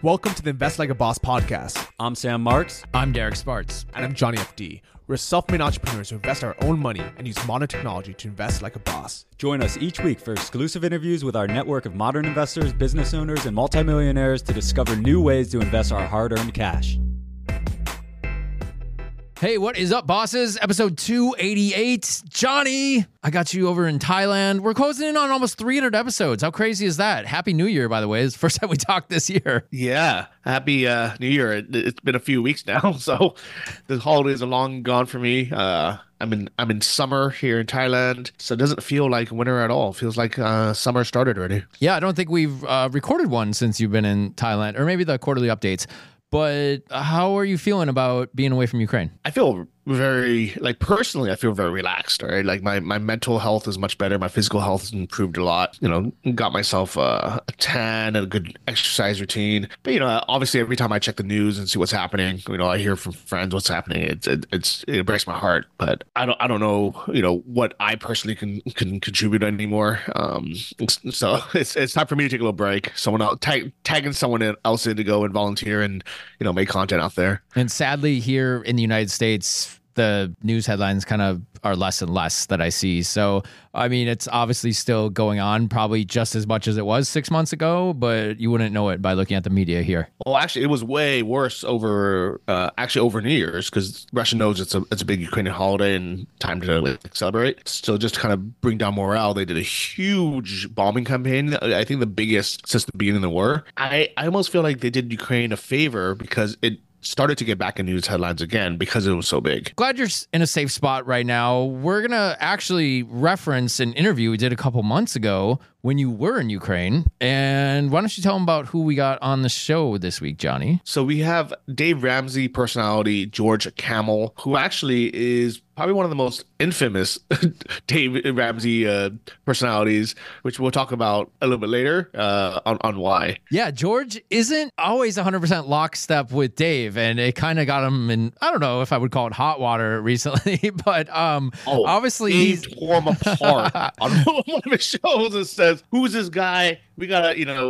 Welcome to the Invest Like a Boss podcast. I'm Sam Marks. I'm Derek Sparts. And I'm Johnny FD. We're self-made entrepreneurs who invest our own money and use modern technology to invest like a boss. Join us each week for exclusive interviews with our network of modern investors, business owners, and multimillionaires to discover new ways to invest our hard-earned cash. Hey, what is up, bosses? Episode 288. Johnny, I got you over in Thailand. We're closing in on almost 300 episodes. How crazy is that? Happy New Year, by the way. It's the first time we talked this year. Yeah, happy New Year. It's been a few weeks now, so the holidays are long gone for me. I'm in summer here in Thailand, so it doesn't feel like winter at all. It feels like summer started already. Yeah, I don't think we've recorded one since you've been in Thailand, or maybe the quarterly updates. But how are you feeling about being away from Ukraine? I feel personally, I feel very relaxed, right? Like my mental health is much better. My physical health has improved a lot. Got myself a tan and a good exercise routine. But, obviously every time I check the news and see what's happening, I hear from friends what's happening. It breaks my heart, but I don't know, what I personally can contribute anymore. So it's time for me to take a little break. Someone else, tagging someone else in to go and volunteer and, make content out there. And sadly here in the United States, the news headlines kind of are less and less that I see. So, I mean, it's obviously still going on, probably just as much as it was 6 months ago, but you wouldn't know it by looking at the media here. Well, actually, it was way worse over New Year's, because Russia knows it's a big Ukrainian holiday and time to celebrate. So just to kind of bring down morale, they did a huge bombing campaign. I think the biggest since the beginning of the war. I almost feel like they did Ukraine a favor because it started to get back in news headlines again because it was so big. Glad you're in a safe spot right now. We're going to actually reference an interview we did a couple months ago when you were in Ukraine. And why don't you tell them about who we got on the show this week, Johnny? So we have Dave Ramsey personality, George Kamel, who actually is probably one of the most infamous Dave Ramsey personalities, which we'll talk about a little bit later on why. Yeah, George isn't always 100% lockstep with Dave, and it kind of got him in, I don't know if I would call it hot water recently, but obviously Dave tore him apart on one of his shows and says, "Who's this guy? We gotta,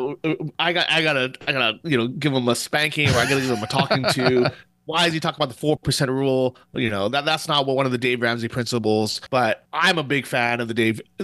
I gotta, give him a spanking, or I gotta give him a talking to." Why is he talking about the 4% rule? That's not one of the Dave Ramsey principles. But I'm a big fan of the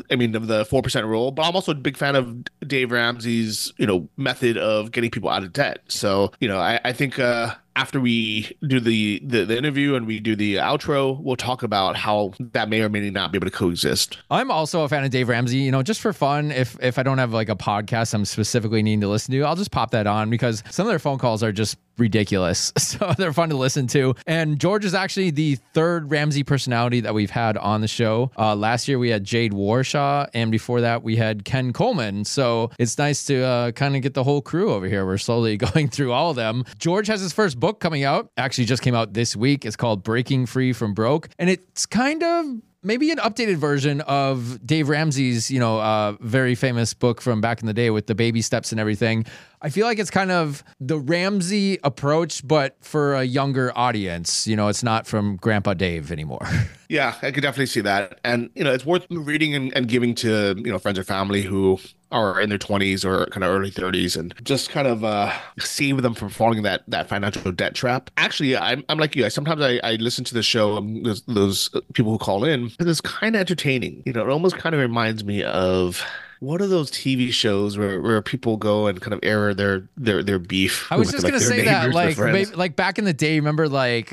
4% rule. But I'm also a big fan of Dave Ramsey's, method of getting people out of debt. So, I think after we do the interview and we do the outro, we'll talk about how that may or may not be able to coexist. I'm also a fan of Dave Ramsey, just for fun. If I don't have like a podcast I'm specifically needing to listen to, I'll just pop that on because some of their phone calls are just ridiculous. So they're fun to listen to. And George is actually the third Ramsey personality that we've had on the show. Last year we had Jade Warshaw, and before that we had Ken Coleman. So it's nice to kind of get the whole crew over here. We're slowly going through all of them. George has his first book coming out. Actually just came out this week. It's called Breaking Free from Broke. And it's kind of maybe an updated version of Dave Ramsey's, very famous book from back in the day with the baby steps and everything. I feel like it's kind of the Ramsey approach, but for a younger audience. It's not from Grandpa Dave anymore. Yeah, I could definitely see that. And, it's worth reading and giving to, friends or family who are in their 20s or kind of early 30s, and just kind of save them from falling that financial debt trap. Actually, I'm like you. Sometimes I listen to the show, those people who call in, because it's kind of entertaining. It almost kind of reminds me of, what are those TV shows where people go and kind of air their beef? I was just gonna say that, like back in the day, remember like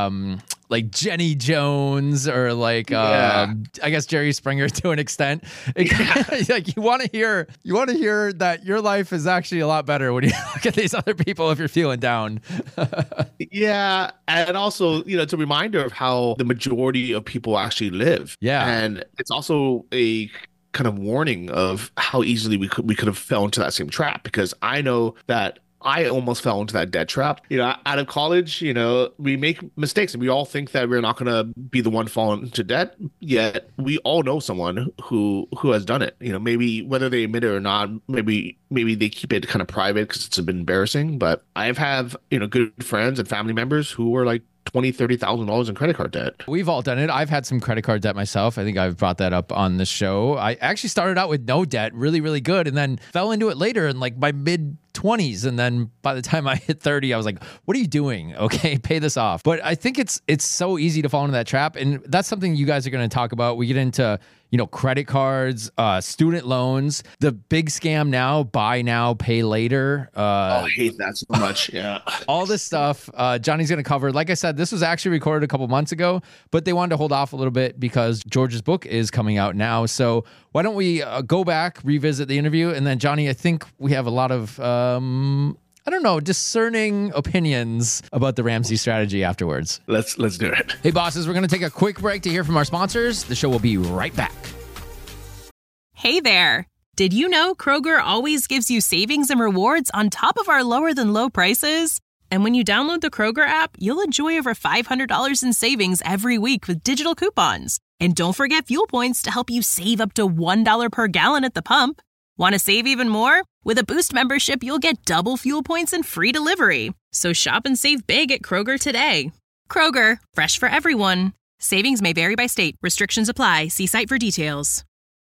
Jenny Jones or I guess Jerry Springer to an extent. Like you want to hear that your life is actually a lot better when you look at these other people if you're feeling down. Yeah, and also it's a reminder of how the majority of people actually live. Yeah, and it's also a kind of warning of how easily we could have fell into that same trap, because I know that I almost fell into that debt trap. Out of college, we make mistakes and we all think that we're not going to be the one falling into debt. Yet we all know someone who has done it. Maybe whether they admit it or not, maybe they keep it kind of private because it's a bit embarrassing. But I've had, good friends and family members who were like $20,000-$30,000 in credit card debt. We've all done it. I've had some credit card debt myself. I think I've brought that up on the show. I actually started out with no debt, really, really good, and then fell into it later in like my mid 20s. And then by the time I hit 30, I was like, what are you doing? Okay, pay this off. But I think it's so easy to fall into that trap. And that's something you guys are going to talk about. We get into, credit cards, student loans, the big scam now, buy now, pay later. I hate that so much. Yeah. All this stuff Johnny's going to cover. Like I said, this was actually recorded a couple months ago, but they wanted to hold off a little bit because George's book is coming out now. So why don't we go back, revisit the interview, and then Johnny, I think we have a lot of discerning opinions about the Ramsey strategy afterwards. Let's do it. Hey, bosses, we're going to take a quick break to hear from our sponsors. The show will be right back. Hey there. Did you know Kroger always gives you savings and rewards on top of our lower than low prices? And when you download the Kroger app, you'll enjoy over $500 in savings every week with digital coupons. And don't forget fuel points to help you save up to $1 per gallon at the pump. Want to save even more? With a Boost membership, you'll get double fuel points and free delivery. So shop and save big at Kroger today. Kroger, fresh for everyone. Savings may vary by state. Restrictions apply. See site for details.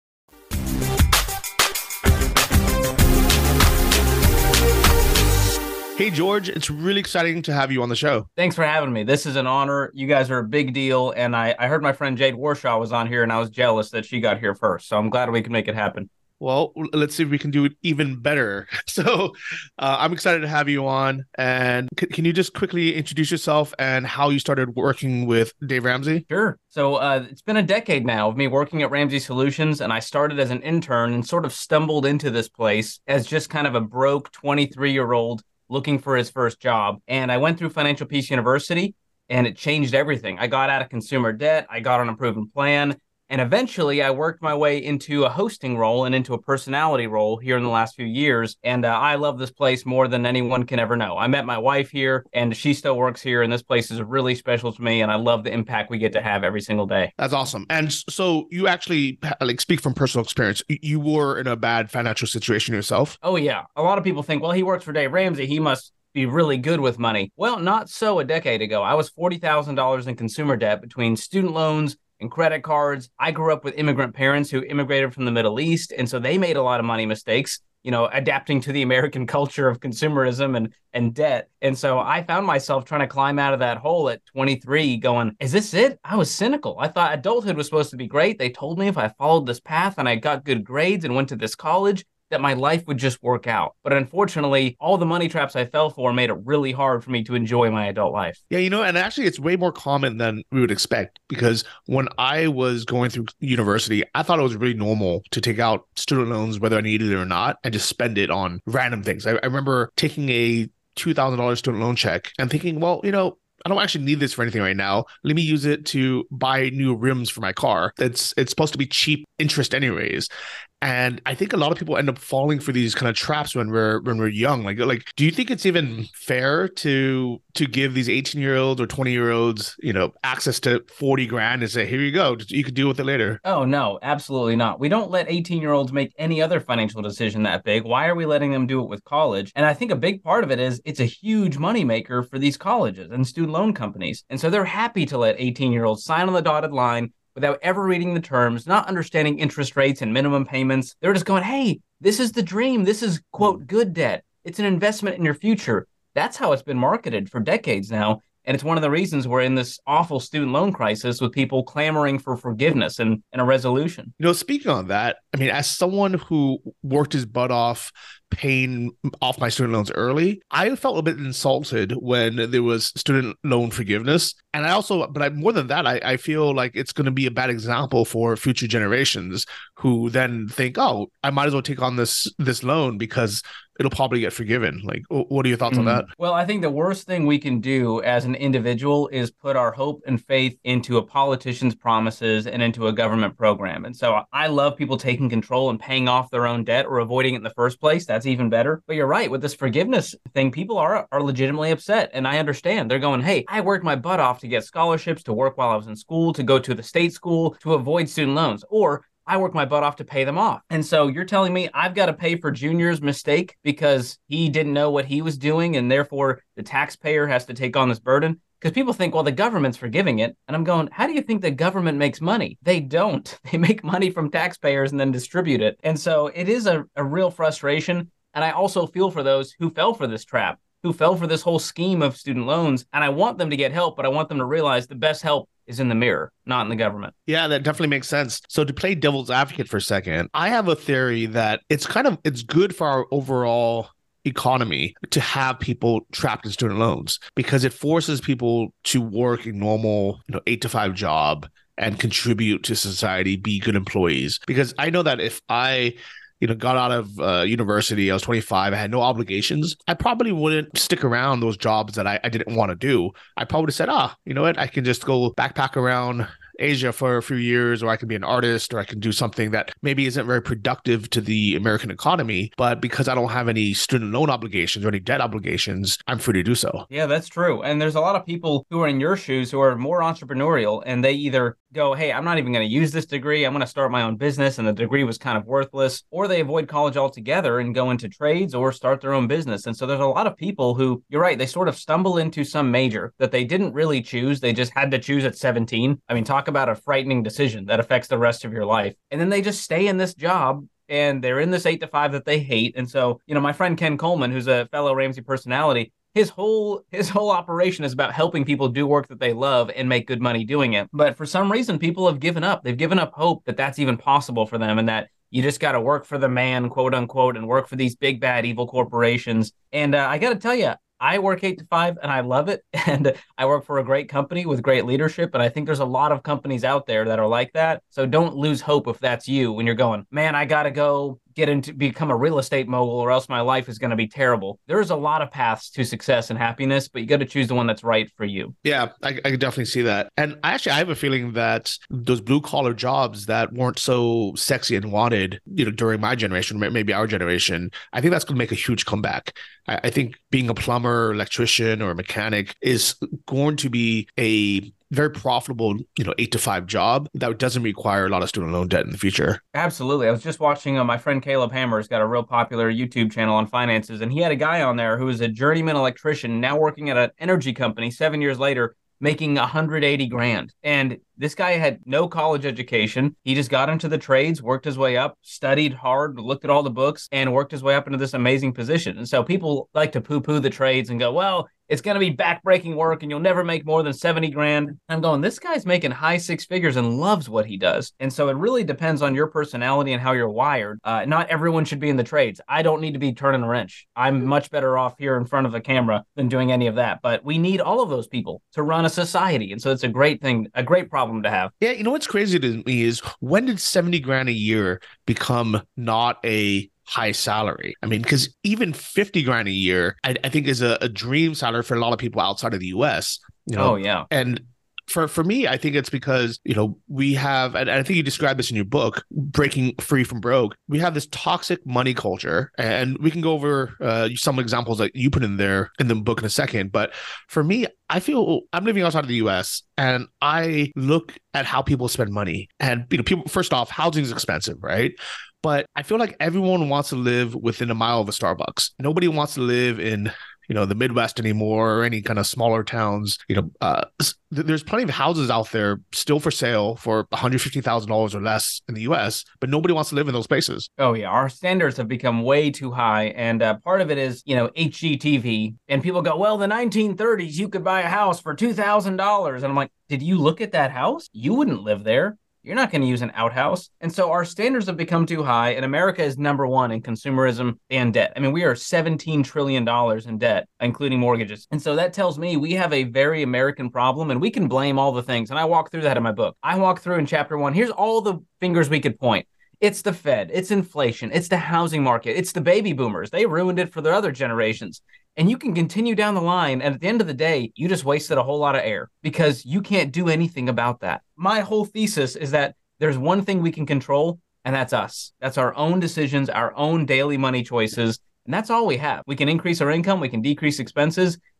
Hey, George, it's really exciting to have you on the show. Thanks for having me. This is an honor. You guys are a big deal. And I heard my friend Jade Warshaw was on here, and I was jealous that she got here first. So I'm glad we can make it happen. Well, let's see if we can do it even better. So I'm excited to have you on. And can you just quickly introduce yourself and how you started working with Dave Ramsey? Sure. So it's been a decade now of me working at Ramsey Solutions, and I started as an intern and sort of stumbled into this place as just kind of a broke 23-year-old looking for his first job. And I went through Financial Peace University, and it changed everything. I got out of consumer debt. I got on a proven plan. And eventually I worked my way into a hosting role and into a personality role here in the last few years. And I love this place more than anyone can ever know. I met my wife here, and she still works here. And this place is really special to me. And I love the impact we get to have every single day. That's awesome. And so you actually speak from personal experience. You were in a bad financial situation yourself. Oh, yeah. A lot of people think, well, he works for Dave Ramsey. He must be really good with money. Well, not so a decade ago. I was $40,000 in consumer debt between student loans and credit cards. I grew up with immigrant parents who immigrated from the Middle East, and so they made a lot of money mistakes, adapting to the American culture of consumerism and debt. And so I found myself trying to climb out of that hole at 23 going, is this it? I was cynical. I thought adulthood was supposed to be great. They told me if I followed this path and I got good grades and went to this college, that my life would just work out. But unfortunately, all the money traps I fell for made it really hard for me to enjoy my adult life. Yeah, and actually it's way more common than we would expect, because when I was going through university, I thought it was really normal to take out student loans, whether I needed it or not, and just spend it on random things. I remember taking a $2,000 student loan check and thinking, well, I don't actually need this for anything right now. Let me use it to buy new rims for my car. It's supposed to be cheap interest anyways. And I think a lot of people end up falling for these kind of traps when we're young. Like, do you think it's even fair to give these 18-year-olds or 20-year-olds, access to 40 grand and say, here you go, you can deal with it later? Oh, no, absolutely not. We don't let 18-year-olds make any other financial decision that big. Why are we letting them do it with college? And I think a big part of it is it's a huge moneymaker for these colleges and student loan companies. And so they're happy to let 18-year-olds sign on the dotted line without ever reading the terms, not understanding interest rates and minimum payments. They're just going, hey, this is the dream. This is, quote, good debt. It's an investment in your future. That's how it's been marketed for decades now. And it's one of the reasons we're in this awful student loan crisis with people clamoring for forgiveness and a resolution. Speaking on that, I mean, as someone who worked his butt off paying off my student loans early, I felt a bit insulted when there was student loan forgiveness. And more than that, I feel like it's going to be a bad example for future generations who then think, oh, I might as well take on this loan because it'll probably get forgiven. Like, what are your thoughts on that? Well, I think the worst thing we can do as an individual is put our hope and faith into a politician's promises and into a government program. And so I love people taking control and paying off their own debt or avoiding it in the first place. That's even better. But you're right. With this forgiveness thing, people are legitimately upset. And I understand. They're going, hey, I worked my butt off to get scholarships, to work while I was in school, to go to the state school, to avoid student loans. Or I worked my butt off to pay them off. And so you're telling me I've got to pay for Junior's mistake because he didn't know what he was doing, and therefore the taxpayer has to take on this burden? Because people think, well, the government's forgiving it. And I'm going, how do you think the government makes money? They don't. They make money from taxpayers and then distribute it. And so it is a real frustration. And I also feel for those who fell for this trap, who fell for this whole scheme of student loans. And I want them to get help, but I want them to realize the best help is in the mirror, not in the government. Yeah, that definitely makes sense. So to play devil's advocate for a second, I have a theory that it's good for our overall economy to have people trapped in student loans because it forces people to work a normal, 8 to 5 job and contribute to society, be good employees. Because I know that if I got out of university, I was 25, I had no obligations, I probably wouldn't stick around those jobs that I didn't want to do. I probably would have said, you know what, I can just go backpack around Asia for a few years, or I can be an artist, or I can do something that maybe isn't very productive to the American economy. But because I don't have any student loan obligations or any debt obligations, I'm free to do so. Yeah, that's true. And there's a lot of people who are in your shoes who are more entrepreneurial, and they either go, hey, I'm not even going to use this degree, I'm going to start my own business, and the degree was kind of worthless, or they avoid college altogether and go into trades or start their own business. And so there's a lot of people who, you're right, they sort of stumble into some major that they didn't really choose. They just had to choose at 17. I mean, talk about a frightening decision that affects the rest of your life. And then they just stay in this job and they're in this 8 to 5 that they hate. And so, my friend Ken Coleman, who's a fellow Ramsey personality, his whole operation is about helping people do work that they love and make good money doing it. But for some reason, people have given up. They've given up hope that that's even possible for them, and that you just got to work for the man, quote unquote, and work for these big, bad, evil corporations. And I got to tell you, I work 8 to 5 and I love it. And I work for a great company with great leadership. And I think there's a lot of companies out there that are like that. So don't lose hope if that's you when you're going, man, I got to go become a real estate mogul or else my life is going to be terrible. There's a lot of paths to success and happiness, but you got to choose the one that's right for you. Yeah, I can definitely see that. And I have a feeling that those blue collar jobs that weren't so sexy and wanted, during my generation, maybe our generation, I think that's going to make a huge comeback. I think being a plumber, electrician, or a mechanic is going to be a very profitable, 8 to 5 job that doesn't require a lot of student loan debt in the future. Absolutely. I was just watching my friend Caleb Hammer's got a real popular YouTube channel on finances, and he had a guy on there who is a journeyman electrician now working at an energy company 7 years later, making 180 grand. And this guy had no college education. He just got into the trades, worked his way up, studied hard, looked at all the books, and worked his way up into this amazing position. And so people like to poo-poo the trades and go, well, it's going to be backbreaking work and you'll never make more than 70 grand. I'm going, this guy's making high 6 figures and loves what he does. And so it really depends on your personality and how you're wired. Not everyone should be in the trades. I don't need to be turning a wrench. I'm much better off here in front of a camera than doing any of that. But we need all of those people to run a society. And so it's a great thing, a great problem to have. Yeah, what's crazy to me is, when did 70 grand a year become not a high salary? I mean, because even 50 grand a year, I think is a dream salary for a lot of people outside of the US. Oh, yeah. And for me, I think it's because, we have, and I think you described this in your book, Breaking Free from Broke. We have this toxic money culture, and we can go over some examples that you put in there in the book in a second. But for me, I feel I'm living outside of the US and I look at how people spend money, and, people, first off, housing is expensive, right? But I feel like everyone wants to live within a mile of a Starbucks. Nobody wants to live in, the Midwest anymore, or any kind of smaller towns. There's plenty of houses out there still for sale for $150,000 or less in the US, but nobody wants to live in those places. Oh, yeah. Our standards have become way too high. And part of it is, HGTV. And people go, well, the 1930s, you could buy a house for $2,000. And I'm like, did you look at that house? You wouldn't live there. You're not going to use an outhouse. And so our standards have become too high, and America is number one in consumerism and debt. I mean, we are $17 trillion in debt, including mortgages. And so that tells me we have a very American problem, and we can blame all the things. And I walk through that in my book. I walk through in chapter 1. Here's all the fingers we could point. It's the Fed, it's inflation, it's the housing market, it's the baby boomers. They ruined it for their other generations. And you can continue down the line, and at the end of the day, you just wasted a whole lot of air because you can't do anything about that. My whole thesis is that there's one thing we can control, and that's us. That's our own decisions, our own daily money choices, and that's all we have. We can increase our income, we can decrease expenses,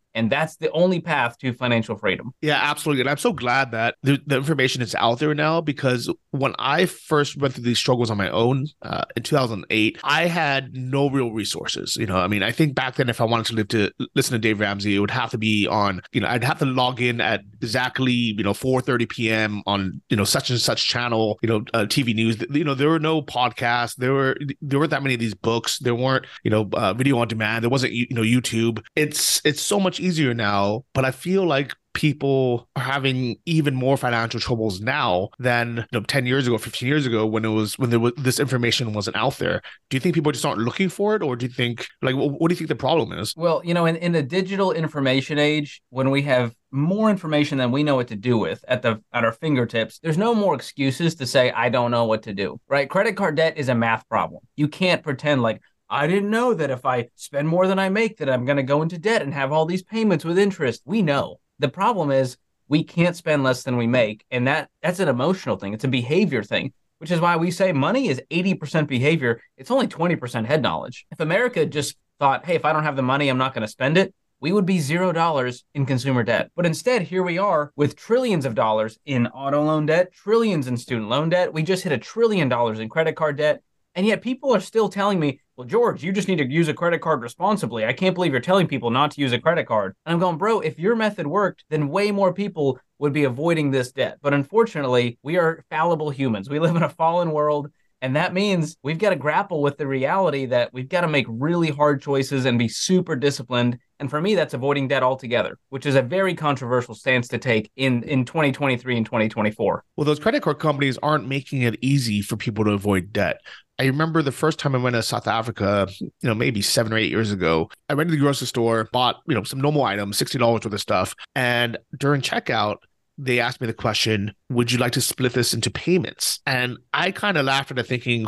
And that's the only path to financial freedom. Yeah, absolutely. And I'm so glad that the information is out there now, because when I first went through these struggles on my own in 2008, I had no real resources. I mean, I think back then, if I wanted to listen to Dave Ramsey, it would have to be on, I'd have to log in at exactly, 4:30 p.m. on, such and such channel, TV news. There were no podcasts. There weren't that many of these books. There weren't, video on demand. There wasn't, YouTube. It's so much easier now, but I feel like people are having even more financial troubles now than 10 years ago, 15 years ago, when this information wasn't out there. Do you think people just aren't looking for it, or do you think, what do you think the problem is? Well, in the digital information age, when we have more information than we know what to do with at our fingertips, there's no more excuses to say, I don't know what to do, right? Credit card debt is a math problem. You can't pretend like, I didn't know that if I spend more than I make, that I'm going to go into debt and have all these payments with interest. We know. The problem is we can't spend less than we make. And that's an emotional thing. It's a behavior thing, which is why we say money is 80% behavior. It's only 20% head knowledge. If America just thought, hey, if I don't have the money, I'm not going to spend it, we would be $0 in consumer debt. But instead, here we are with trillions of dollars in auto loan debt, trillions in student loan debt. We just hit $1 trillion in credit card debt. And yet people are still telling me, well, George, you just need to use a credit card responsibly. I can't believe you're telling people not to use a credit card. And I'm going, bro, if your method worked, then way more people would be avoiding this debt. But unfortunately, we are fallible humans. We live in a fallen world. And that means we've got to grapple with the reality that we've got to make really hard choices and be super disciplined. And for me, that's avoiding debt altogether, which is a very controversial stance to take in 2023 and 2024. Well, those credit card companies aren't making it easy for people to avoid debt. I remember the first time I went to South Africa, maybe 7 or 8 years ago, I went to the grocery store, bought, some normal items, $60 worth of stuff. And during checkout, they asked me the question, would you like to split this into payments? And I kind of laughed at it thinking,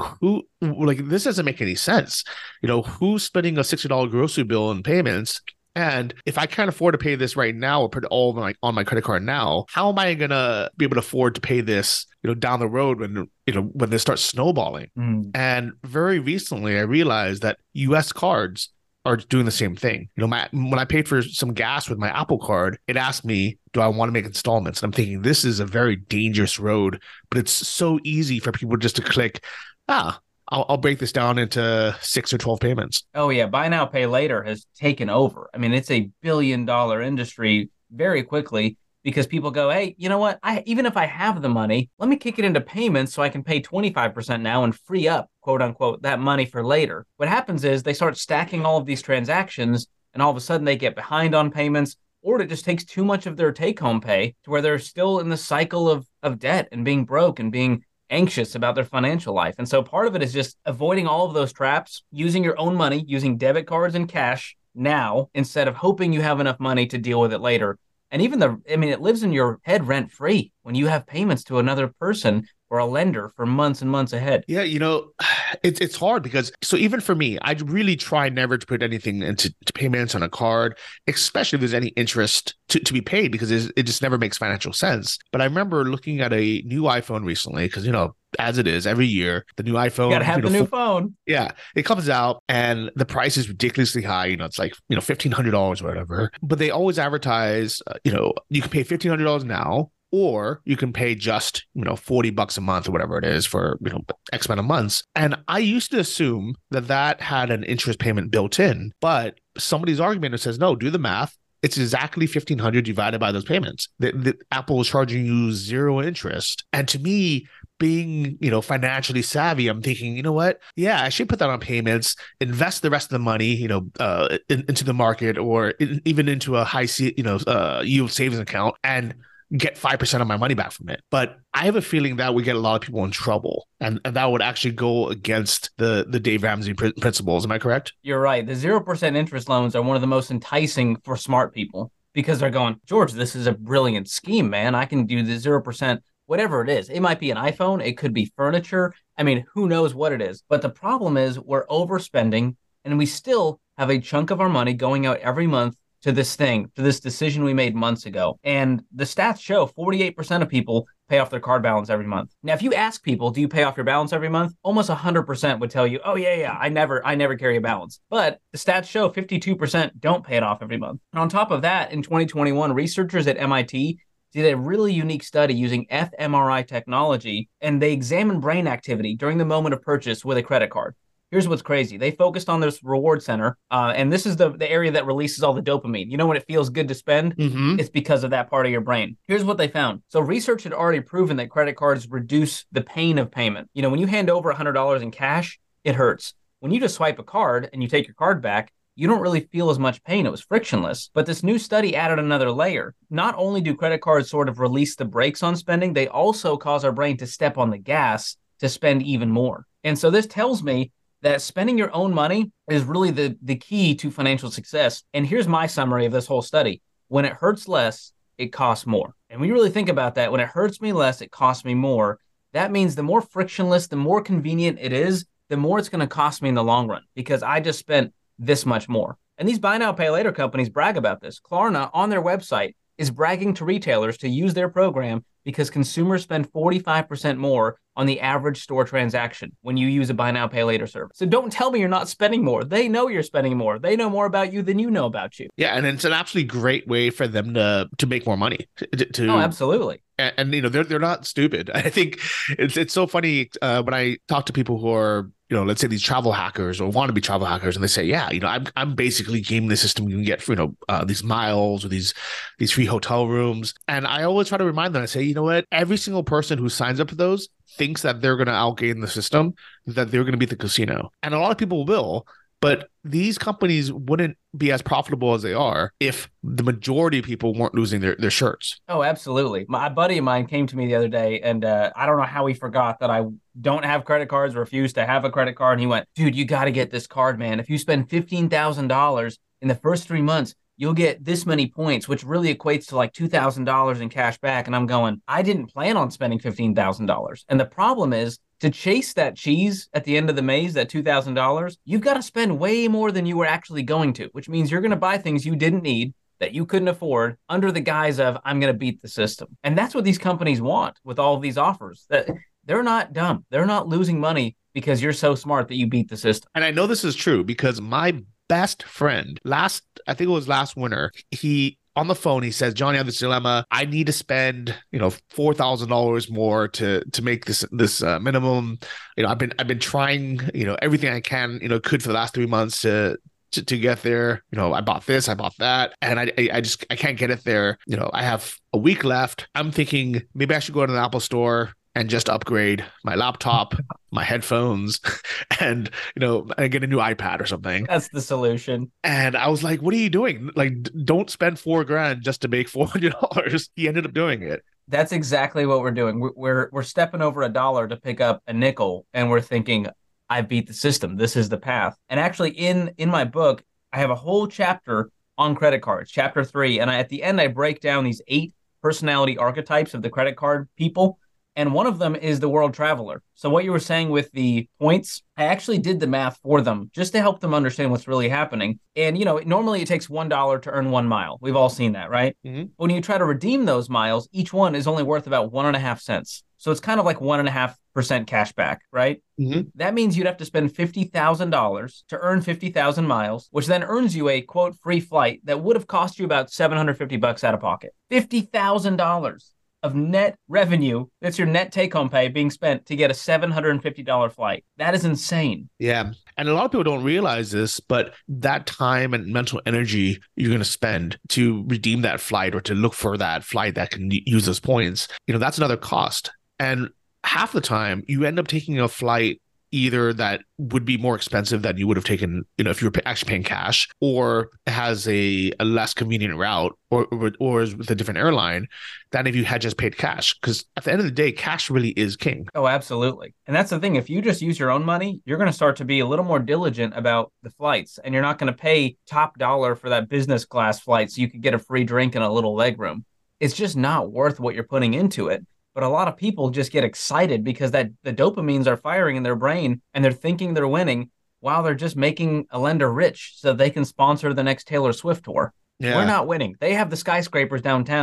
this doesn't make any sense. Who's splitting a $60 grocery bill in payments? And if I can't afford to pay this right now or put it all on my credit card now, how am I going to be able to afford to pay this, down the road when they start snowballing? And very recently, I realized that US cards are doing the same thing. When I paid for some gas with my Apple Card, it asked me, do I want to make installments? And I'm thinking, this is a very dangerous road, but it's so easy for people just to click, I'll break this down into 6 or 12 payments. Oh, yeah. Buy now, pay later has taken over. I mean, it's a billion-dollar industry very quickly because people go, hey, you know what? Even if I have the money, let me kick it into payments so I can pay 25% now and free up, quote unquote, that money for later. What happens is they start stacking all of these transactions and all of a sudden they get behind on payments, or it just takes too much of their take-home pay to where they're still in the cycle of debt and being broke and being anxious about their financial life. And so part of it is just avoiding all of those traps, using your own money, using debit cards and cash now, instead of hoping you have enough money to deal with it later. And even it lives in your head rent free when you have payments to another person or a lender for months and months ahead. Yeah, it's hard because, so even for me, I really try never to put anything into payments on a card, especially if there's any interest to be paid, because it just never makes financial sense. But I remember looking at a new iPhone recently, because, as it is every year, the new iPhone. You gotta have the new phone. Yeah, it comes out and the price is ridiculously high. It's like, $1,500 or whatever. But they always advertise, you can pay $1,500 now, or you can pay just, $40 a month or whatever it is for, X amount of months. And I used to assume that had an interest payment built in, but somebody's argument says, no, do the math. It's exactly $1,500 divided by those payments. The Apple is charging you 0 interest. And to me, being, financially savvy, I'm thinking, you know what? Yeah, I should put that on payments, invest the rest of the money, into the market, or even into a high, yield savings account, and get 5% of my money back from it. But I have a feeling that would get a lot of people in trouble, and that would actually go against the Dave Ramsey principles. Am I correct? You're right. The 0% interest loans are one of the most enticing for smart people, because they're going, George, this is a brilliant scheme, man. I can do the 0%, whatever it is. It might be an iPhone. It could be furniture. I mean, who knows what it is? But the problem is we're overspending, and we still have a chunk of our money going out every month to this decision we made months ago. And the stats show 48% of people pay off their card balance every month. Now, if you ask people, do you pay off your balance every month? Almost 100% would tell you, oh, yeah, I never carry a balance. But the stats show 52% don't pay it off every month. And on top of that, in 2021, researchers at MIT did a really unique study using fMRI technology, and they examined brain activity during the moment of purchase with a credit card. Here's what's crazy. They focused on this reward center, and this is the area that releases all the dopamine. You know when it feels good to spend? Mm-hmm. It's because of that part of your brain. Here's what they found. So research had already proven that credit cards reduce the pain of payment. You know, when you hand over $100 in cash, it hurts. When you just swipe a card and you take your card back, you don't really feel as much pain. It was frictionless. But this new study added another layer. Not only do credit cards sort of release the brakes on spending, they also cause our brain to step on the gas to spend even more. And so this tells me that spending your own money is really the key to financial success. And here's my summary of this whole study. When it hurts less, it costs more. And when you really think about that, when it hurts me less, it costs me more. That means the more frictionless, the more convenient it is, the more it's going to cost me in the long run because I just spent this much more. And these buy now, pay later companies brag about this. Klarna on their website is bragging to retailers to use their program because consumers spend 45% more on the average store transaction when you use a buy now, pay later service. So don't tell me you're not spending more. They know you're spending more. They know more about you than you know about you. Yeah, and it's an absolutely great way for them to make more money. Oh, absolutely. And you know, they're not stupid. I think it's so funny when I talk to people who are, you know, let's say these travel hackers or want to be travel hackers, and they say, yeah, you know, I'm basically gaming the system. You can get, you know, these miles or these free hotel rooms. And I always try to remind them, I say, you know what, every single person who signs up to those thinks that they're going to outgame the system, that they're going to beat the casino. And a lot of people will, but these companies wouldn't be as profitable as they are if the majority of people weren't losing their shirts. Oh, absolutely. A buddy of mine came to me the other day, and I don't know how he forgot that I don't have credit cards, refused to have a credit card. And he went, dude, you got to get this card, man. If you spend $15,000 in the first 3 months, you'll get this many points, which really equates to like $2,000 in cash back. And I'm going, I didn't plan on spending $15,000. And the problem is, to chase that cheese at the end of the maze, that $2,000, you've got to spend way more than you were actually going to, which means you're going to buy things you didn't need, that you couldn't afford, under the guise of, I'm going to beat the system. And that's what these companies want with all of these offers. That they're not dumb. They're not losing money because you're so smart that you beat the system. And I know this is true because my best friend, I think it was last winter, he on the phone, he says, Johnny, I have this dilemma. I need to spend, you know, $4,000 more to make this minimum. You know, I've been trying, you know, everything I can, you know, could for the last 3 months to get there. You know, I bought this, I bought that, and I can't get it there. You know, I have a week left. I'm thinking maybe I should go to the Apple store and just upgrade my laptop, my headphones, and, you know, I get a new iPad or something. That's the solution. And I was like, what are you doing? Like, don't spend $4,000 just to make $400. He ended up doing it. That's exactly what we're doing. We're stepping over $1 to pick up a nickel, and we're thinking, I beat the system. This is the path. And actually, in my book, I have a whole chapter on credit cards, chapter 3. And at the end, I break down these 8 personality archetypes of the credit card people. And one of them is the world traveler. So what you were saying with the points, I actually did the math for them just to help them understand what's really happening. And, you know, normally it takes $1 to earn 1 mile. We've all seen that, right? Mm-hmm. When you try to redeem those miles, each one is only worth about 1.5 cents. So it's kind of like 1.5% cash back, right? Mm-hmm. That means you'd have to spend $50,000 to earn 50,000 miles, which then earns you a, quote, free flight that would have cost you about $750 out of pocket. $50,000. Of net revenue, that's your net take-home pay being spent to get a $750 flight. That is insane. Yeah. And a lot of people don't realize this, but that time and mental energy you're going to spend to redeem that flight or to look for that flight that can use those points, you know, that's another cost. And half the time you end up taking a flight either that would be more expensive than you would have taken, you know, if you were actually paying cash, or has a less convenient route, or is with a different airline than if you had just paid cash. Because at the end of the day, cash really is king. Oh, absolutely. And that's the thing. If you just use your own money, you're going to start to be a little more diligent about the flights, and you're not going to pay top dollar for that business class flight so you could get a free drink and a little leg room. It's just not worth what you're putting into it. But a lot of people just get excited because the dopamines are firing in their brain and they're thinking they're winning while they're just making a lender rich so they can sponsor the next Taylor Swift tour. Yeah. We're not winning. They have the skyscrapers downtown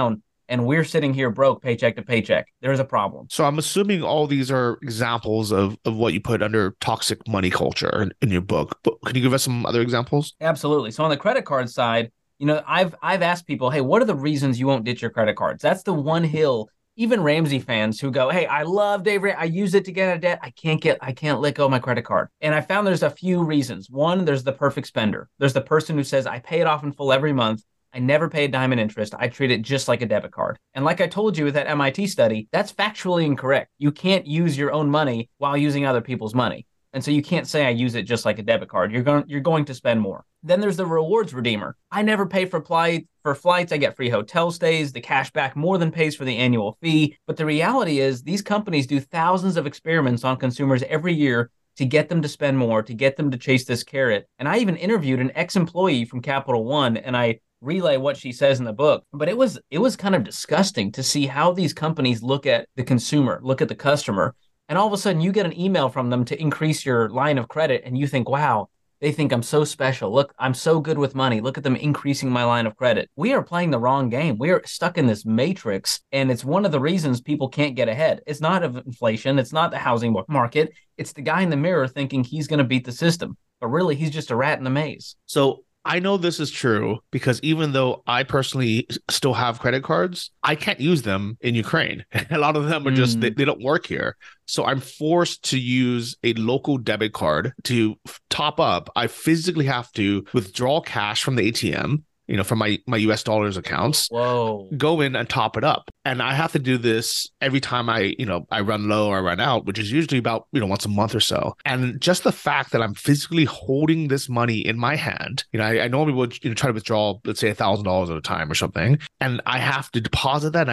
and we're sitting here broke paycheck to paycheck. There's a problem. So I'm assuming all these are examples of what you put under toxic money culture in your book. But can you give us some other examples? Absolutely. So on the credit card side, I've asked people, hey, what are the reasons you won't ditch your credit cards? That's the one hill. Even Ramsey fans who go, hey, I love Dave Ramsey. I use it to get out of debt. I can't let go of my credit card. And I found there's a few reasons. One, there's the perfect spender. There's the person who says, I pay it off in full every month. I never pay a dime in interest. I treat it just like a debit card. And like I told you with that MIT study, that's factually incorrect. You can't use your own money while using other people's money. And so you can't say I use it just like a debit card. You're going to spend more. Then there's the rewards redeemer. I never pay for flights. I get free hotel stays. The cash back more than pays for the annual fee. But the reality is these companies do thousands of experiments on consumers every year to get them to spend more, to get them to chase this carrot. And I even interviewed an ex-employee from Capital One, and I relay what she says in the book. But it was kind of disgusting to see how these companies look at the consumer, look at the customer. And all of a sudden you get an email from them to increase your line of credit. And you think, wow, they think I'm so special. Look, I'm so good with money. Look at them increasing my line of credit. We are playing the wrong game. We are stuck in this matrix. And it's one of the reasons people can't get ahead. It's not of inflation. It's not the housing market. It's the guy in the mirror thinking he's going to beat the system. But really, he's just a rat in the maze. So I know this is true because even though I personally still have credit cards, I can't use them in Ukraine. A lot of them are just, they don't work here. So I'm forced to use a local debit card to top up. I physically have to withdraw cash from the ATM, from my US dollars accounts. Whoa. Go in and top it up. And I have to do this every time I run low or I run out, which is usually about, once a month or so. And just the fact that I'm physically holding this money in my hand, I normally would try to withdraw, let's say $1,000 at a time or something. And I have to deposit that.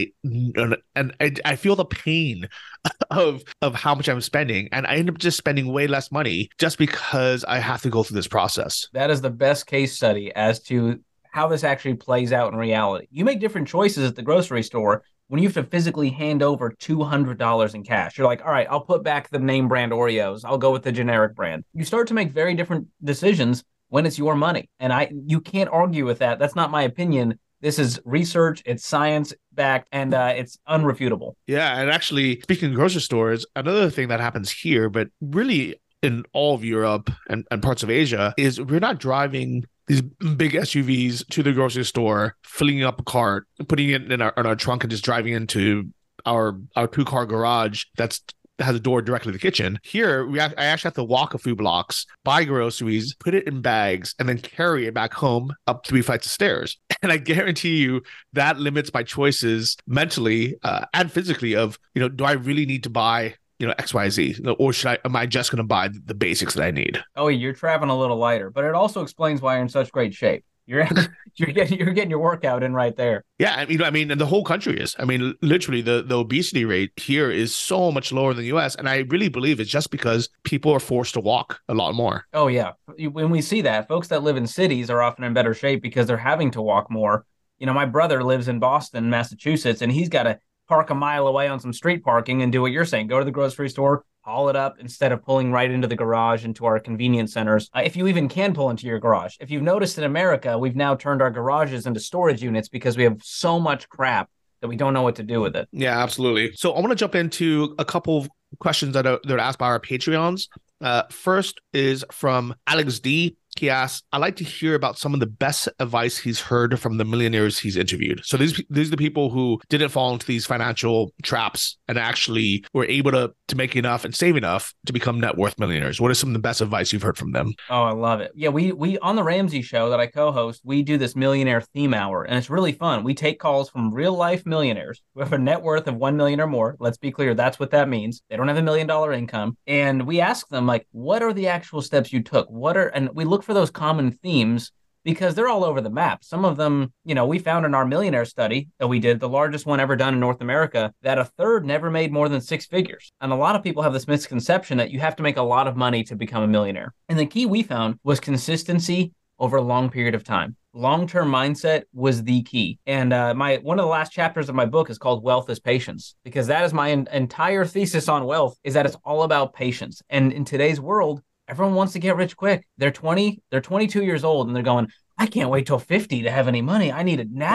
And I feel the pain of how much I'm spending. And I end up just spending way less money just because I have to go through this process. That is the best case study as to how this actually plays out in reality. You make different choices at the grocery store when you have to physically hand over $200 in cash. You're like, all right, I'll put back the name brand Oreos. I'll go with the generic brand. You start to make very different decisions when it's your money. And you can't argue with that. That's not my opinion. This is research, it's science-backed, and it's unrefutable. Yeah, and actually, speaking of grocery stores, another thing that happens here, but really in all of Europe and parts of Asia, is we're not driving these big SUVs to the grocery store, filling up a cart, putting it in our trunk and just driving into our 2-car garage that has a door directly to the kitchen. Here, I actually have to walk a few blocks, buy groceries, put it in bags, and then carry it back home up 3 flights of stairs. And I guarantee you that limits my choices mentally and physically of, do I really need to buy XYZ, or am I just going to buy the basics that I need? Oh, you're traveling a little lighter, but it also explains why you're in such great shape. You're getting your workout in right there. Yeah, and the whole country is. Literally, the obesity rate here is so much lower than the US, and I really believe it's just because people are forced to walk a lot more. Oh yeah, when we see that, folks that live in cities are often in better shape because they're having to walk more. My brother lives in Boston, Massachusetts, and he's got to park a mile away on some street parking and do what you're saying. Go to the grocery store, haul it up instead of pulling right into the garage, into our convenience centers. If you even can pull into your garage. If you've noticed in America, we've now turned our garages into storage units because we have so much crap that we don't know what to do with it. Yeah, absolutely. So I want to jump into a couple of questions that are asked by our Patreons. First is from Alex D. He asks, I'd like to hear about some of the best advice he's heard from the millionaires he's interviewed. So these are the people who didn't fall into these financial traps and actually were able to make enough and save enough to become net worth millionaires. What is some of the best advice you've heard from them? Oh, I love it. Yeah, we on the Ramsey show that I co-host, we do this millionaire theme hour, and it's really fun. We take calls from real life millionaires who have a net worth of 1 million or more. Let's be clear, that's what that means. They don't have $1 million income. And we ask them, like, what are the actual steps you took? And we look for those common themes because they're all over the map. Some of them, we found in our millionaire study that we did, the largest one ever done in North America, that a third never made more than 6 figures. And a lot of people have this misconception that you have to make a lot of money to become a millionaire. And the key we found was consistency over a long period of time. Long-term mindset was the key. And one of the last chapters of my book is called Wealth is Patience, because that is my entire thesis on wealth, is that it's all about patience. And in today's world, everyone wants to get rich quick. They're 22 years old and they're going, I can't wait till 50 to have any money. I need it now.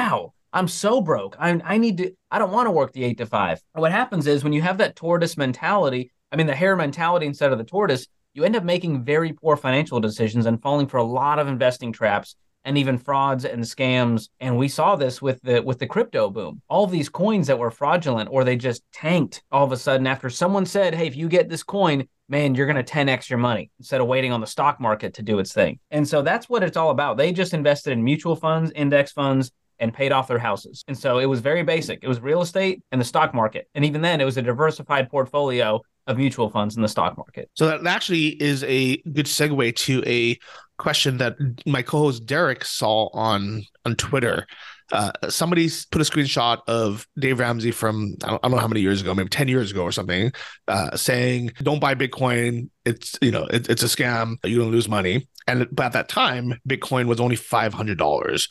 I'm so broke. I don't want to work the 8 to 5. And what happens is when you have that tortoise mentality, the hare mentality instead of the tortoise, you end up making very poor financial decisions and falling for a lot of investing traps and even frauds and scams. And we saw this with the crypto boom. All of these coins that were fraudulent or they just tanked all of a sudden after someone said, hey, if you get this coin, man, you're going to 10x your money instead of waiting on the stock market to do its thing. And so that's what it's all about. They just invested in mutual funds, index funds, and paid off their houses. And so it was very basic. It was real estate and the stock market. And even then, it was a diversified portfolio of mutual funds in the stock market. So that actually is a good segue to a question that my co-host Derek saw on Twitter. Somebody put a screenshot of Dave Ramsey from, I don't know how many years ago, maybe 10 years ago or something, saying, don't buy Bitcoin. It's a scam. You're going to lose money. But at that time, Bitcoin was only $500.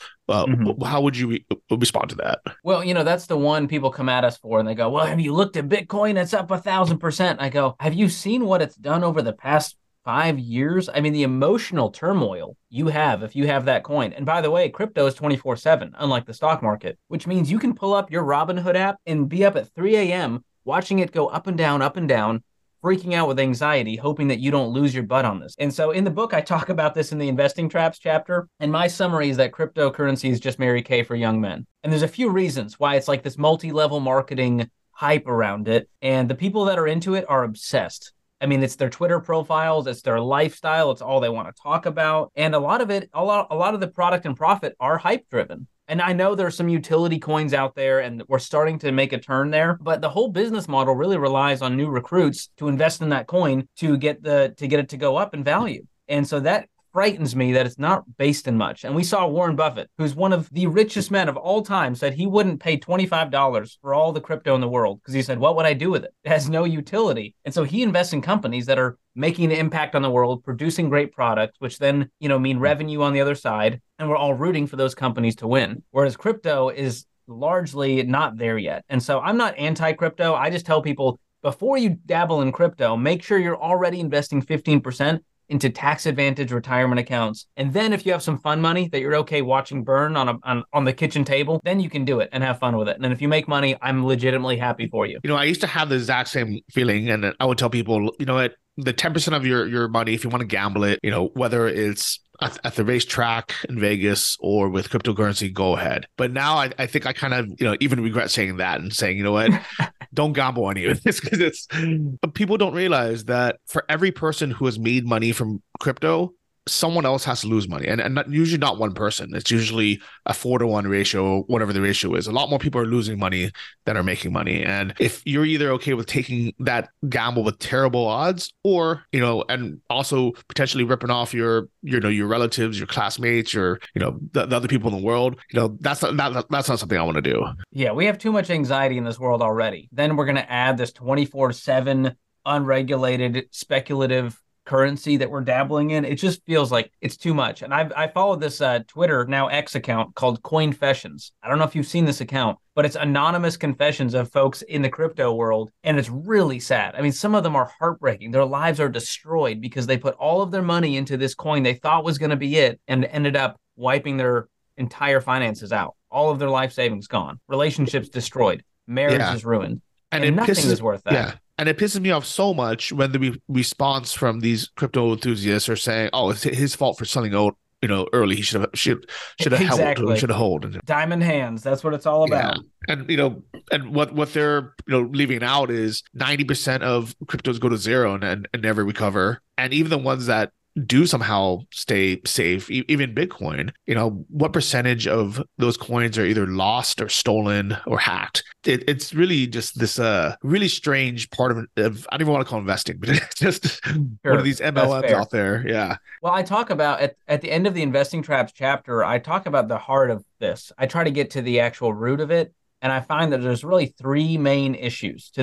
How would you respond to that? Well, that's the one people come at us for, and they go, well, have you looked at Bitcoin? It's up 1,000%. I go, have you seen what it's done over the past 5 years? The emotional turmoil you have if you have that coin. And by the way, crypto is 24/7, unlike the stock market, which means you can pull up your Robinhood app and be up at 3 a.m. watching it go up and down, freaking out with anxiety, hoping that you don't lose your butt on this. And so in the book, I talk about this in the investing traps chapter. And my summary is that cryptocurrency is just Mary Kay for young men. And there's a few reasons why it's like this multi-level marketing hype around it. And the people that are into it are obsessed. It's their Twitter profiles, it's their lifestyle, it's all they want to talk about. And a lot of the product and profit are hype driven. And I know there's some utility coins out there and we're starting to make a turn there, but the whole business model really relies on new recruits to invest in that coin to get it to go up in value. And so that frightens me that it's not based in much. And we saw Warren Buffett, who's one of the richest men of all time, said he wouldn't pay $25 for all the crypto in the world because he said, what would I do with it? It has no utility. And so he invests in companies that are making an impact on the world, producing great products, which then, mean revenue on the other side. And we're all rooting for those companies to win. Whereas crypto is largely not there yet. And so I'm not anti-crypto. I just tell people before you dabble in crypto, make sure you're already investing 15% into tax advantage retirement accounts. And then if you have some fun money that you're okay watching burn on the kitchen table, then you can do it and have fun with it. And then if you make money, I'm legitimately happy for you. I used to have the exact same feeling, and I would tell people, what, the 10% of your money, if you want to gamble it, whether it's at the racetrack in Vegas or with cryptocurrency, go ahead. But now I think I kind of, even regret saying that and saying, what, don't gamble any of this, because people don't realize that for every person who has made money from crypto, someone else has to lose money, and usually not one person. It's usually a 4-to-1 ratio, whatever the ratio is. A lot more people are losing money than are making money. And if you're either okay with taking that gamble with terrible odds, or and also potentially ripping off your relatives, your classmates, your the other people in the world, that's not something I want to do. Yeah, we have too much anxiety in this world already. Then we're going to add this 24/7 unregulated speculative currency that we're dabbling in. It just feels like it's too much. And I follow this Twitter, now X account called Coinfessions. I don't know if you've seen this account, but it's anonymous confessions of folks in the crypto world. And it's really sad. Some of them are heartbreaking. Their lives are destroyed because they put all of their money into this coin they thought was going to be it and ended up wiping their entire finances out. All of their life savings gone. Relationships destroyed. Marriage is ruined. And nothing is worth that. Yeah. And it pisses me off so much when the response from these crypto enthusiasts are saying, "Oh, it's his fault for selling out, early. He should have exactly. should have held." Diamond hands. That's what it's all about. Yeah. And what they're leaving out is 90% of cryptos go to zero and never recover. And even the ones that do somehow stay safe, even Bitcoin, what percentage of those coins are either lost or stolen or hacked? It's really just this really strange part of I don't even want to call investing, but it's just one of these MLMs out there. Yeah. Well, I talk about at the end of the Investing Traps chapter, I talk about the heart of this. I try to get to the actual root of it. And I find that there's really 3 main issues to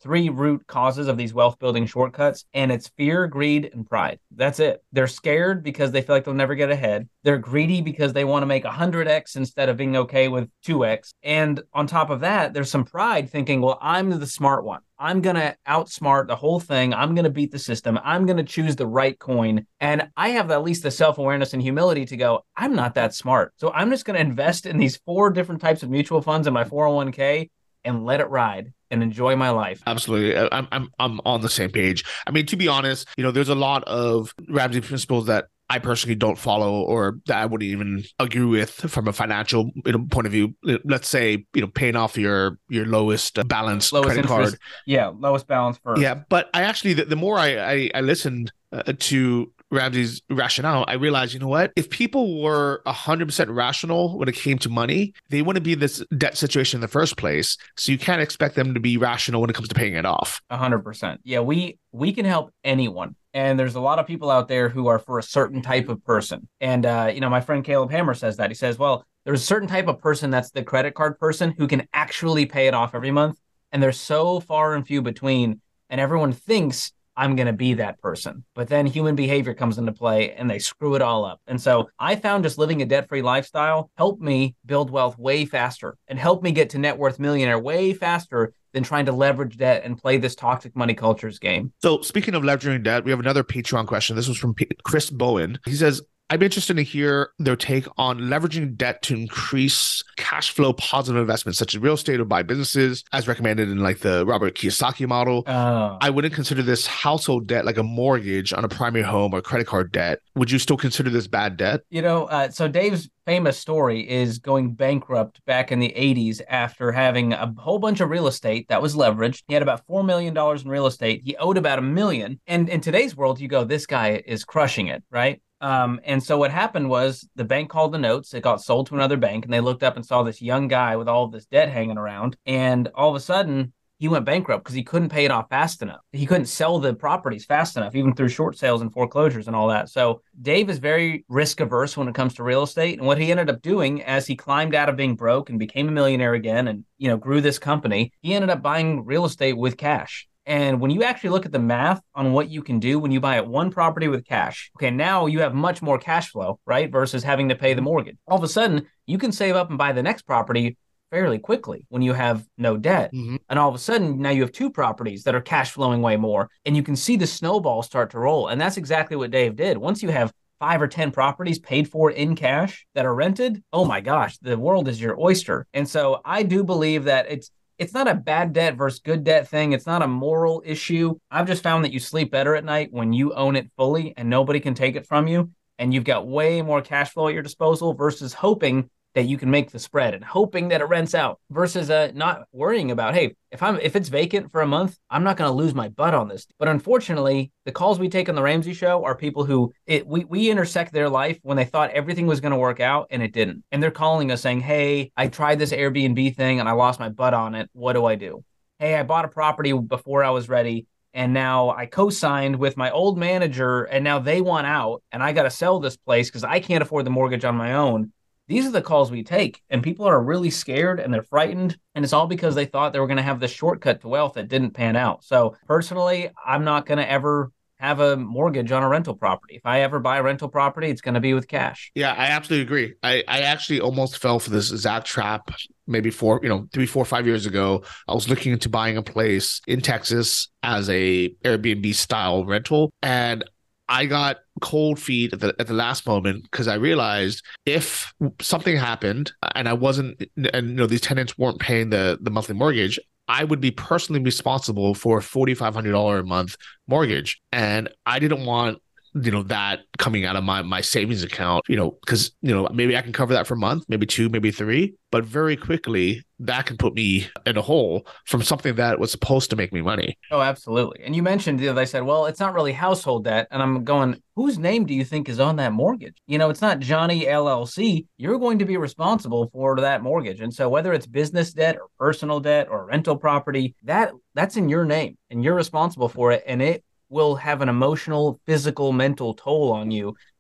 three root causes of these wealth building shortcuts, and it's fear, greed, and pride. That's it. They're scared because they feel like they'll never get ahead. They're greedy because they want to make 100x instead of being okay with 2x. And on top of that, there's some pride thinking, well, I'm the smart one. I'm going to outsmart the whole thing. I'm going to beat the system. I'm going to choose the right coin. And I have at least the self-awareness and humility to go, I'm not that smart. So I'm just going to invest in these 4 different types of mutual funds in my 401k and let it ride and enjoy my life. Absolutely. I'm on the same page. I mean, to be honest, there's a lot of Ramsey principles that I personally don't follow or that I wouldn't even agree with from a financial point of view. Let's say, paying off your lowest balance credit interest, card. Yeah, lowest balance first. Yeah, but I actually, the more I listened to Ramsey's rationale, I realized, you know what? If people were 100% rational when it came to money, they wouldn't be in this debt situation in the first place. So you can't expect them to be rational when it comes to paying it off. 100%. Yeah, we can help anyone. And there's a lot of people out there who are for a certain type of person. And, my friend Caleb Hammer says that. He says, well, there's a certain type of person that's the credit card person who can actually pay it off every month. And they're so far and few between. And everyone thinks I'm going to be that person. But then human behavior comes into play and they screw it all up. And so I found just living a debt-free lifestyle helped me build wealth way faster and helped me get to net worth millionaire way faster than trying to leverage debt and play this toxic money cultures game. So speaking of leveraging debt, we have another Patreon question. This was from Chris Bowen. He says, I'd be interested to hear their take on leveraging debt to increase cash flow positive investments such as real estate or buy businesses, as recommended in like the Robert Kiyosaki model. I wouldn't consider this household debt like a mortgage on a primary home or credit card debt. Would you still consider this bad debt? So Dave's famous story is going bankrupt back in the 80s after having a whole bunch of real estate that was leveraged. He had about $4 million in real estate. He owed about $1 million. And in today's world, you go, this guy is crushing it, right? And so what happened was the bank called the notes. It got sold to another bank, and they looked up and saw this young guy with all of this debt hanging around. And all of a sudden, he went bankrupt because he couldn't pay it off fast enough. He couldn't sell the properties fast enough, even through short sales and foreclosures and all that. So Dave is very risk averse when it comes to real estate. And what he ended up doing as he climbed out of being broke and became a millionaire again and, grew this company, he ended up buying real estate with cash. And when you actually look at the math on what you can do when you buy one property with cash, okay, now you have much more cash flow, right? Versus having to pay the mortgage. All of a sudden, you can save up and buy the next property fairly quickly when you have no debt. Mm-hmm. And all of a sudden, now you have 2 properties that are cash flowing way more. And you can see the snowball start to roll. And that's exactly what Dave did. Once you have 5 or 10 properties paid for in cash that are rented, oh my gosh, the world is your oyster. And so I do believe that it's not a bad debt versus good debt thing. It's not a moral issue. I've just found that you sleep better at night when you own it fully and nobody can take it from you. And you've got way more cash flow at your disposal versus hoping that you can make the spread and hoping that it rents out versus not worrying about, hey, if it's vacant for a month, I'm not going to lose my butt on this. But unfortunately, the calls we take on the Ramsey Show are people who we intersect their life when they thought everything was going to work out and it didn't. And they're calling us saying, hey, I tried this Airbnb thing and I lost my butt on it. What do I do? Hey, I bought a property before I was ready. And now I co-signed with my old manager and now they want out and I got to sell this place because I can't afford the mortgage on my own. These are the calls we take, and people are really scared and they're frightened, and it's all because they thought they were going to have this shortcut to wealth that didn't pan out. So personally, I'm not going to ever have a mortgage on a rental property. If I ever buy a rental property, it's going to be with cash. Yeah, I absolutely agree. I actually almost fell for this exact trap maybe 3, 4, 5 years ago. I was looking into buying a place in Texas as a Airbnb style rental, and I got cold feet at the last moment because I realized if something happened and I wasn't, and these tenants weren't paying the monthly mortgage, I would be personally responsible for a $4,500 a month mortgage, and I didn't want that coming out of my savings account, because maybe I can cover that for a month, maybe 2, maybe 3, but very quickly that can put me in a hole from something that was supposed to make me money. Oh, absolutely. And you mentioned that I said, well, it's not really household debt. And I'm going, whose name do you think is on that mortgage? It's not Johnny LLC. You're going to be responsible for that mortgage. And so whether it's business debt or personal debt or rental property, that's in your name and you're responsible for it. And it will have an emotional, physical, mental toll on you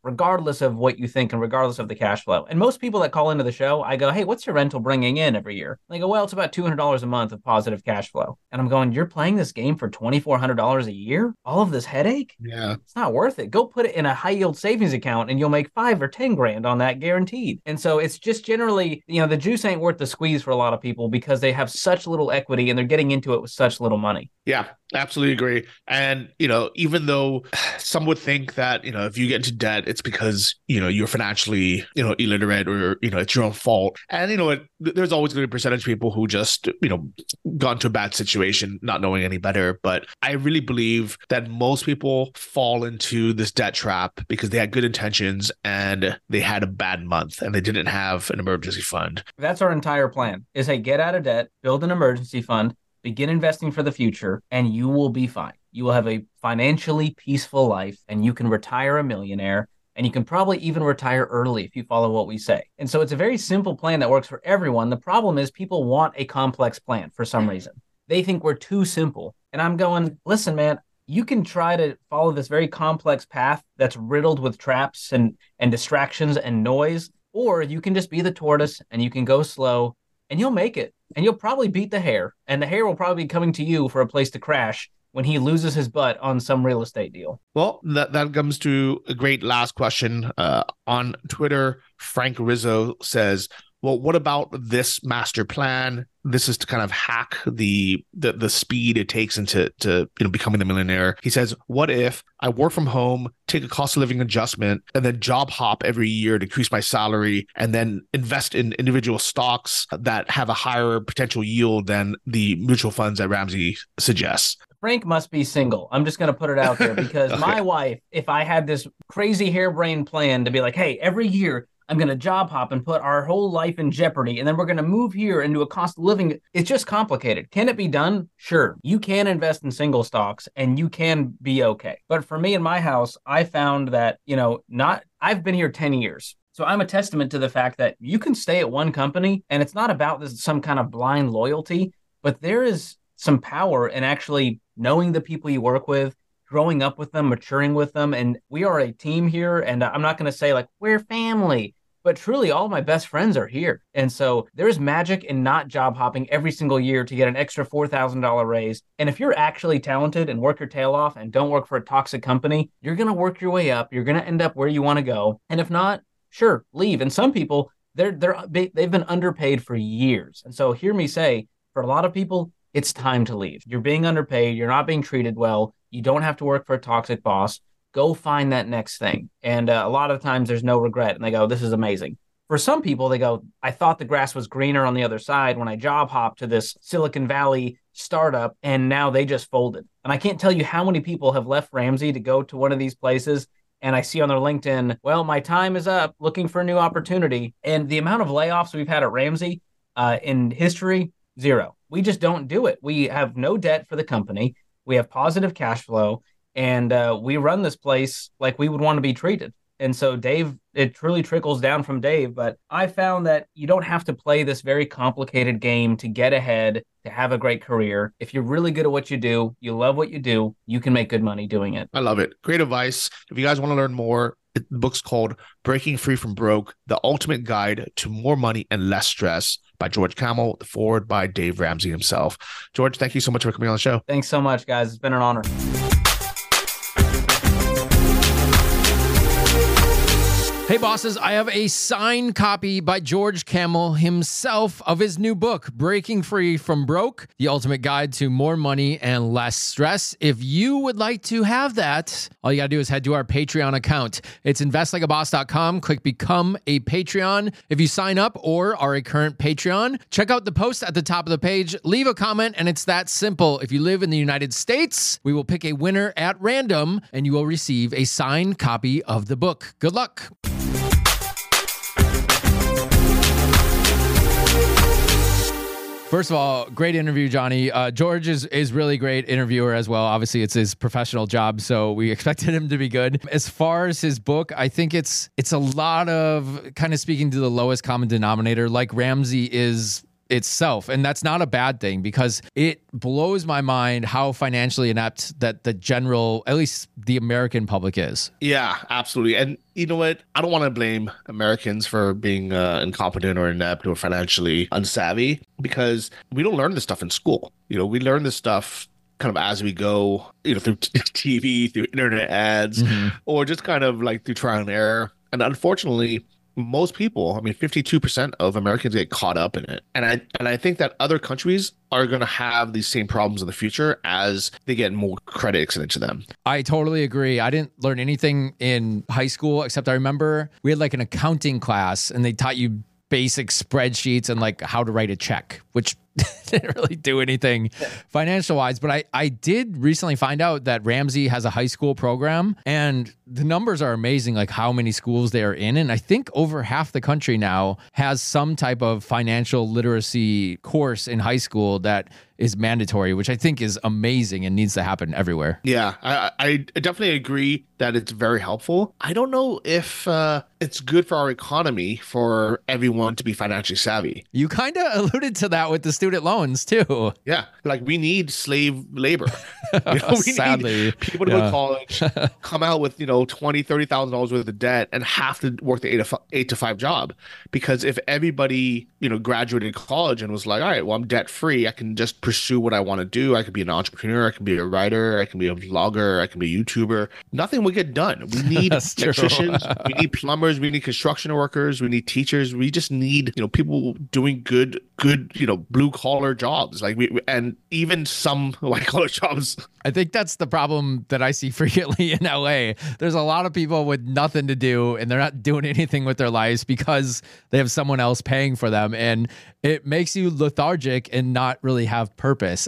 regardless of what you think and regardless of the cash flow. And most people that call into the show, I go, hey, what's your rental bringing in every year? They go, well, it's about $200 a month of positive cash flow. And I'm going, you're playing this game for $2,400 a year? All of this headache? Yeah. It's not worth it. Go put it in a high yield savings account and you'll make 5 or 10 grand on that guaranteed. And so it's just generally, the juice ain't worth the squeeze for a lot of people because they have such little equity and they're getting into it with such little money. Yeah, absolutely agree. And, even though some would think that, if you get into debt, it's because, you're financially, illiterate or, it's your own fault. And, there's always going to be a percentage of people who just, got into a bad situation, not knowing any better. But I really believe that most people fall into this debt trap because they had good intentions and they had a bad month and they didn't have an emergency fund. That's our entire plan is, hey, get out of debt, build an emergency fund, begin investing for the future, and you will be fine. You will have a financially peaceful life and you can retire a millionaire. And you can probably even retire early if you follow what we say. And so it's a very simple plan that works for everyone. The problem is people want a complex plan for some reason. They think we're too simple. And I'm going, listen, man, you can try to follow this very complex path that's riddled with traps and distractions and noise, or you can just be the tortoise and you can go slow and you'll make it. And you'll probably beat the hare. And the hare will probably be coming to you for a place to crash when he loses his butt on some real estate deal. Well, that comes to a great last question. On Twitter, Frank Rizzo says, well, what about this master plan? This is to kind of hack the speed it takes into becoming the millionaire. He says, what if I work from home, take a cost of living adjustment, and then job hop every year to increase my salary, and then invest in individual stocks that have a higher potential yield than the mutual funds that Ramsey suggests? Frank must be single. I'm just going to put it out there because my wife, if I had this crazy harebrained plan to be like, hey, every year I'm going to job hop and put our whole life in jeopardy, and then we're going to move here into a cost of living. It's just complicated. Can it be done? Sure. You can invest in single stocks and you can be okay. But for me in my house, I found that, I've been here 10 years. So I'm a testament to the fact that you can stay at one company and it's not about this, some kind of blind loyalty, but there is some power in actually knowing the people you work with, growing up with them, maturing with them. And we are a team here. And I'm not going to say like we're family, but truly all my best friends are here. And so there's magic in not job hopping every single year to get an extra $4,000 raise. And if you're actually talented and work your tail off and don't work for a toxic company, you're going to work your way up. You're going to end up where you want to go. And if not, sure, leave. And some people, they've been underpaid for years. And so hear me say, for a lot of people, it's time to leave. You're being underpaid. You're not being treated well. You don't have to work for a toxic boss. Go find that next thing. And a lot of times there's no regret. And they go, this is amazing. For some people, they go, I thought the grass was greener on the other side when I job hopped to this Silicon Valley startup, and now they just folded. And I can't tell you how many people have left Ramsey to go to one of these places. And I see on their LinkedIn, well, my time is up, looking for a new opportunity. And the amount of layoffs we've had at Ramsey in history, zero. We just don't do it. We have no debt for the company. We have positive cash flow, and we run this place like we would want to be treated. And so Dave, it truly trickles down from Dave. But I found that you don't have to play this very complicated game to get ahead, to have a great career. If you're really good at what you do, you love what you do, you can make good money doing it. I love it. Great advice. If you guys want to learn more, the book's called Breaking Free from Broke, The Ultimate Guide to More Money and Less Stress by George Kamel, the forward by Dave Ramsey himself. George, thank you so much for coming on the show. Thanks so much, guys. It's been an honor. Hey bosses, I have a signed copy by George Kamel himself of his new book, Breaking Free from Broke, The Ultimate Guide to More Money and Less Stress. If you would like to have that, all you gotta do is head to our Patreon account. It's investlikeaboss.com. Click Become a Patreon. If you sign up or are a current Patreon, check out the post at the top of the page, leave a comment, and it's that simple. If you live in the United States, we will pick a winner at random, and you will receive a signed copy of the book. Good luck. First of all, great interview, Johnny. George is really great interviewer as well. Obviously, it's his professional job, so we expected him to be good. As far as his book, I think it's a lot of kind of speaking to the lowest common denominator. Like Ramsey is itself. And that's not a bad thing because it blows my mind how financially inept that the general, at least the American public is. Yeah, absolutely. And you know what? I don't want to blame Americans for being incompetent or inept or financially unsavvy because we don't learn this stuff in school. We learn this stuff kind of as we go, through TV, through internet ads, or just kind of like through trial and error. And unfortunately, most people, 52% of Americans get caught up in it. And I think that other countries are going to have these same problems in the future as they get more credit extended to them. I totally agree. I didn't learn anything in high school, except I remember we had like an accounting class and they taught you basic spreadsheets and like how to write a check, which didn't really do anything financial wise. But I did recently find out that Ramsey has a high school program and the numbers are amazing, like how many schools they are in. And I think over half the country now has some type of financial literacy course in high school that is mandatory, which I think is amazing and needs to happen everywhere. Yeah, I definitely agree that it's very helpful. I don't know if it's good for our economy for everyone to be financially savvy. You kind of alluded to that with the student loans too. Yeah, like we need slave labor. We Sadly, need people to go to college, come out with $20,000, $30,000 worth of debt, and have to work the 8 to 5 job. Because if everybody graduated college and was like, all right, well, I'm debt free, I can just pursue what I want to do. I could be an entrepreneur, I can be a writer, I can be a vlogger, I can be a YouTuber. Nothing would get done. We need electricians, we need plumbers, we need construction workers, we need teachers. We just need people doing good blue collar jobs, and even some white collar jobs. I think that's the problem that I see frequently in LA. There's a lot of people with nothing to do and they're not doing anything with their lives because they have someone else paying for them. And it makes you lethargic and not really have purpose.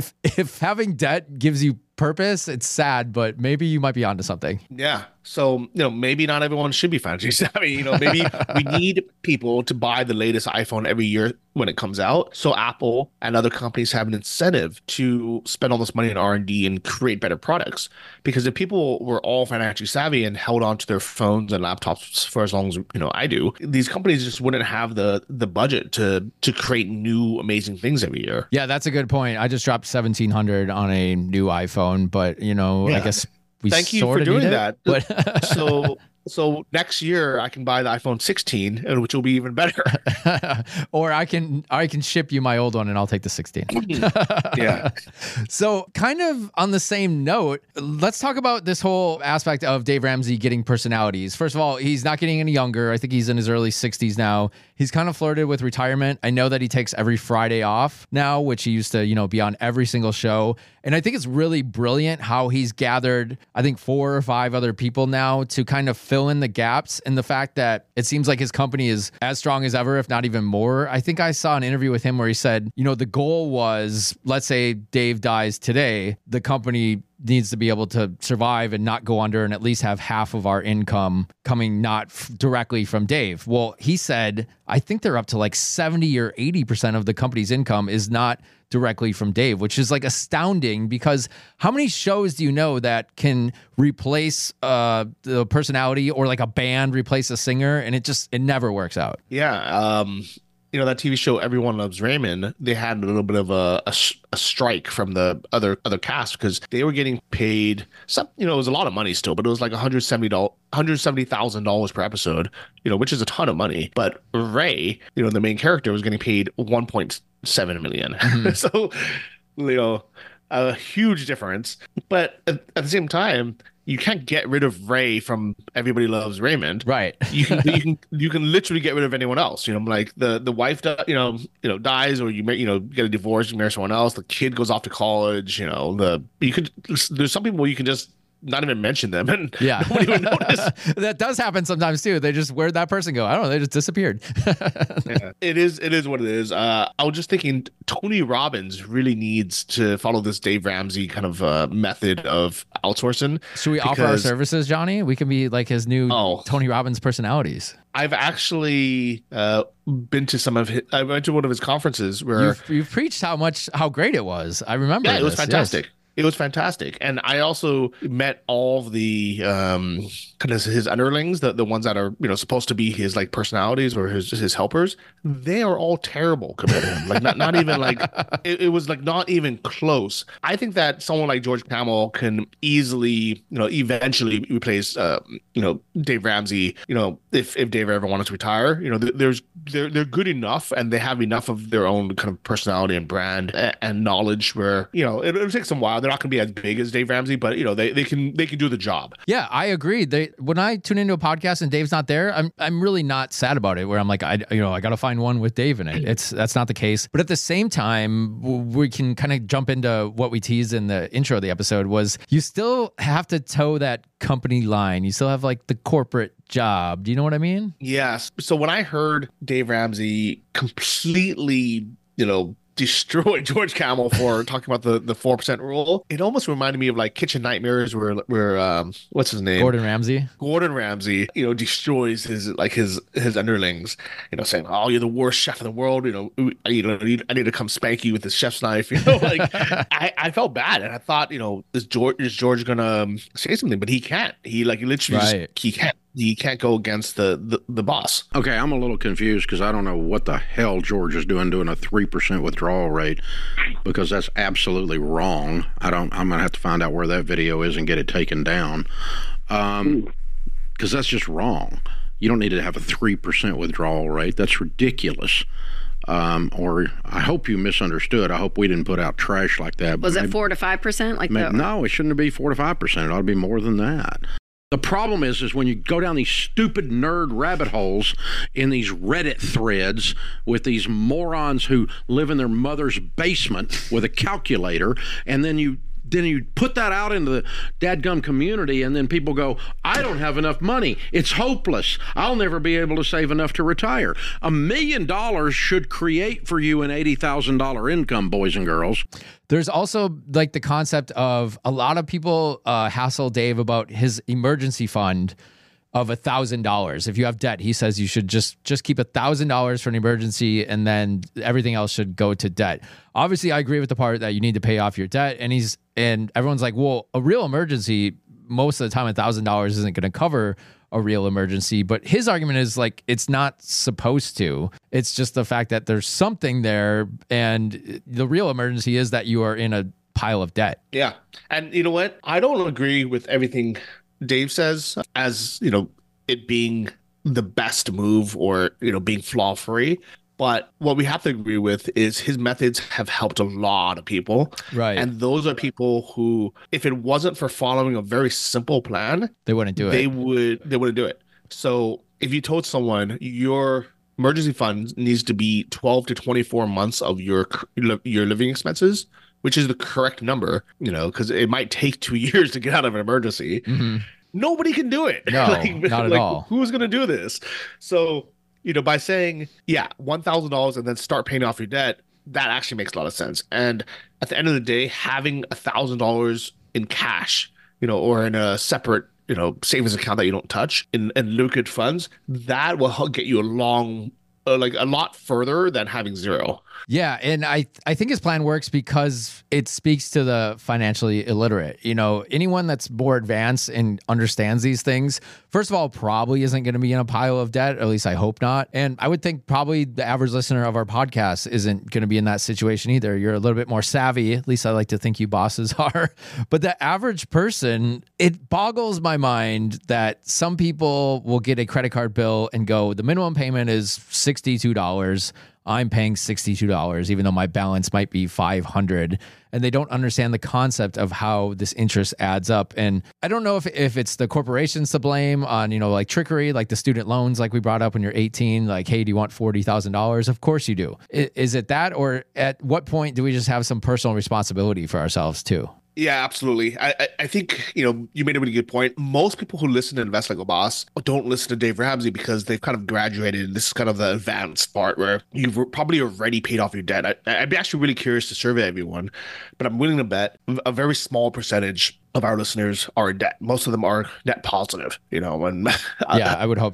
If having debt gives you purpose, it's sad, but maybe you might be onto something. Yeah. So, maybe not everyone should be financially savvy. Maybe we need people to buy the latest iPhone every year when it comes out. So Apple and other companies have an incentive to spend all this money in R&D and create better products. Because if people were all financially savvy and held on to their phones and laptops for as long as, I do, these companies just wouldn't have the budget to create new amazing things every year. Yeah, that's a good point. I just dropped $1,700 on a new iPhone, but, I guess Thank you for doing that. But so next year I can buy the iPhone 16, which will be even better. Or I can ship you my old one and I'll take the 16. Yeah. So kind of on the same note, let's talk about this whole aspect of Dave Ramsey getting personalities. First of all, he's not getting any younger. I think he's in his early 60s now. He's kind of flirted with retirement. I know that he takes every Friday off now, which he used to, be on every single show. And I think it's really brilliant how he's gathered, I think 4 or 5 other people now to kind of fill in the gaps. And the fact that it seems like his company is as strong as ever, if not even more. I think I saw an interview with him where he said, the goal was, let's say Dave dies today, the company needs to be able to survive and not go under and at least have half of our income coming not directly from Dave. Well, he said, I think they're up to like 70 or 80% of the company's income is not directly from Dave, which is like astounding because how many shows do you know that can replace the personality or like a band replace a singer and it never works out? Yeah. That TV show Everyone Loves Raymond, they had a little bit of a strike from the other cast because they were getting paid some, it was a lot of money still, but it was like $170,000 per episode, which is a ton of money. But Ray, the main character, was getting paid $1.7 million. So, a huge difference. But at the same time, you can't get rid of Ray from Everybody Loves Raymond. Right. You can literally get id of anyone else. Like the wife, dies, or you get a divorce, you marry someone else. The kid goes off to college. There's some people you can just not even mention them and nobody even notice. That does happen sometimes too. They just, where'd that person go? I don't know. They just disappeared. Yeah, it is what it is. I was just thinking Tony Robbins really needs to follow this Dave Ramsey kind of method of outsourcing. Should we offer our services, Johnny? We can be like his new Tony Robbins personalities. I've actually been to I went to one of his conferences where you've preached how great it was. I remember. Yeah, it was fantastic. Yes. It was fantastic. And I also met all of the kind of his underlings, the ones that are, supposed to be his like personalities or his helpers. They are all terrible compared to him. Like not even like it was like not even close. I think that someone like George Kamel can easily, eventually replace Dave Ramsey, if Dave ever wanted to retire. They're good enough and they have enough of their own kind of personality and brand and knowledge where, it'll take some while. They're not going to be as big as Dave Ramsey, but they can do the job. Yeah, I agree. When I tune into a podcast and Dave's not there, I'm really not sad about it. Where I'm like, I got to find one with Dave in it. That's not the case. But at the same time, we can kind of jump into what we teased in the intro of the episode was you still have to toe that company line. You still have like the corporate job. Do you know what I mean? Yes. So when I heard Dave Ramsey completely, destroy George Kamel for talking about the 4% rule, it almost reminded me of like Kitchen Nightmares where what's his name? Gordon Ramsay, destroys his underlings, saying, "Oh, you're the worst chef in the world. I need to come spank you with this chef's knife." I felt bad and I thought, is George gonna say something? But he can't. He literally he can't. He can't go against the boss. Okay, I'm a little confused because I don't know what the hell George is doing a 3% withdrawal rate, because that's absolutely wrong. I'm gonna have to find out where that video is and get it taken down, because that's just wrong. You don't need to have a 3% withdrawal rate. That's ridiculous. Or I hope you misunderstood. I hope we didn't put out trash like that. Was it 4 to 5%? No, it shouldn't be 4 to 5%. It ought to be more than that. The problem is when you go down these stupid nerd rabbit holes in these Reddit threads with these morons who live in their mother's basement with a calculator, and then you put that out into the dadgum community, and then people go, I don't have enough money. It's hopeless. I'll never be able to save enough to retire. $1 million should create for you an $80,000 income, boys and girls. There's also like the concept of a lot of people hassle Dave about his emergency fund of $1,000. If you have debt, he says you should just keep $1,000 for an emergency, and then everything else should go to debt. Obviously, I agree with the part that you need to pay off your debt, and everyone's like, well, a real emergency, most of the time, $1,000 isn't going to cover a real emergency. But his argument is like, it's not supposed to. It's just the fact that there's something there, and the real emergency is that you are in a pile of debt. Yeah. And you know what? I don't agree with everything Dave says as, it being the best move or, being flaw free. But what we have to agree with is his methods have helped a lot of people. Right. And those are people who, if it wasn't for following a very simple plan, they wouldn't do it. They wouldn't do it. So if you told someone your emergency fund needs to be 12 to 24 months of your living expenses, which is the correct number, because it might take 2 years to get out of an emergency. Mm-hmm. Nobody can do it. No, not at all. Who's going to do this? So, by saying, $1,000 and then start paying off your debt, that actually makes a lot of sense. And at the end of the day, having $1,000 in cash, or in a separate, savings account that you don't touch in liquid funds, that will get you a lot further than having zero. Yeah, and I think his plan works because it speaks to the financially illiterate. Anyone that's more advanced and understands these things, first of all, probably isn't going to be in a pile of debt, or at least I hope not. And I would think probably the average listener of our podcast isn't going to be in that situation either. You're a little bit more savvy, at least I like to think you bosses are. But the average person, it boggles my mind that some people will get a credit card bill and go, the minimum payment is $62. I'm paying $62, even though my balance might be $500, and they don't understand the concept of how this interest adds up. And I don't know if it's the corporations to blame on, like trickery, like the student loans, like we brought up when you're 18, like, hey, do you want $40,000? Of course you do. Is it that, or at what point do we just have some personal responsibility for ourselves too? Yeah, absolutely. I think, you made a really good point. Most people who listen to Invest Like a Boss don't listen to Dave Ramsey because they've kind of graduated. This is kind of the advanced part where you've probably already paid off your debt. I'd be actually really curious to survey everyone, but I'm willing to bet a very small percentage of our listeners are in debt. Most of them are net positive, and yeah, I would hope so.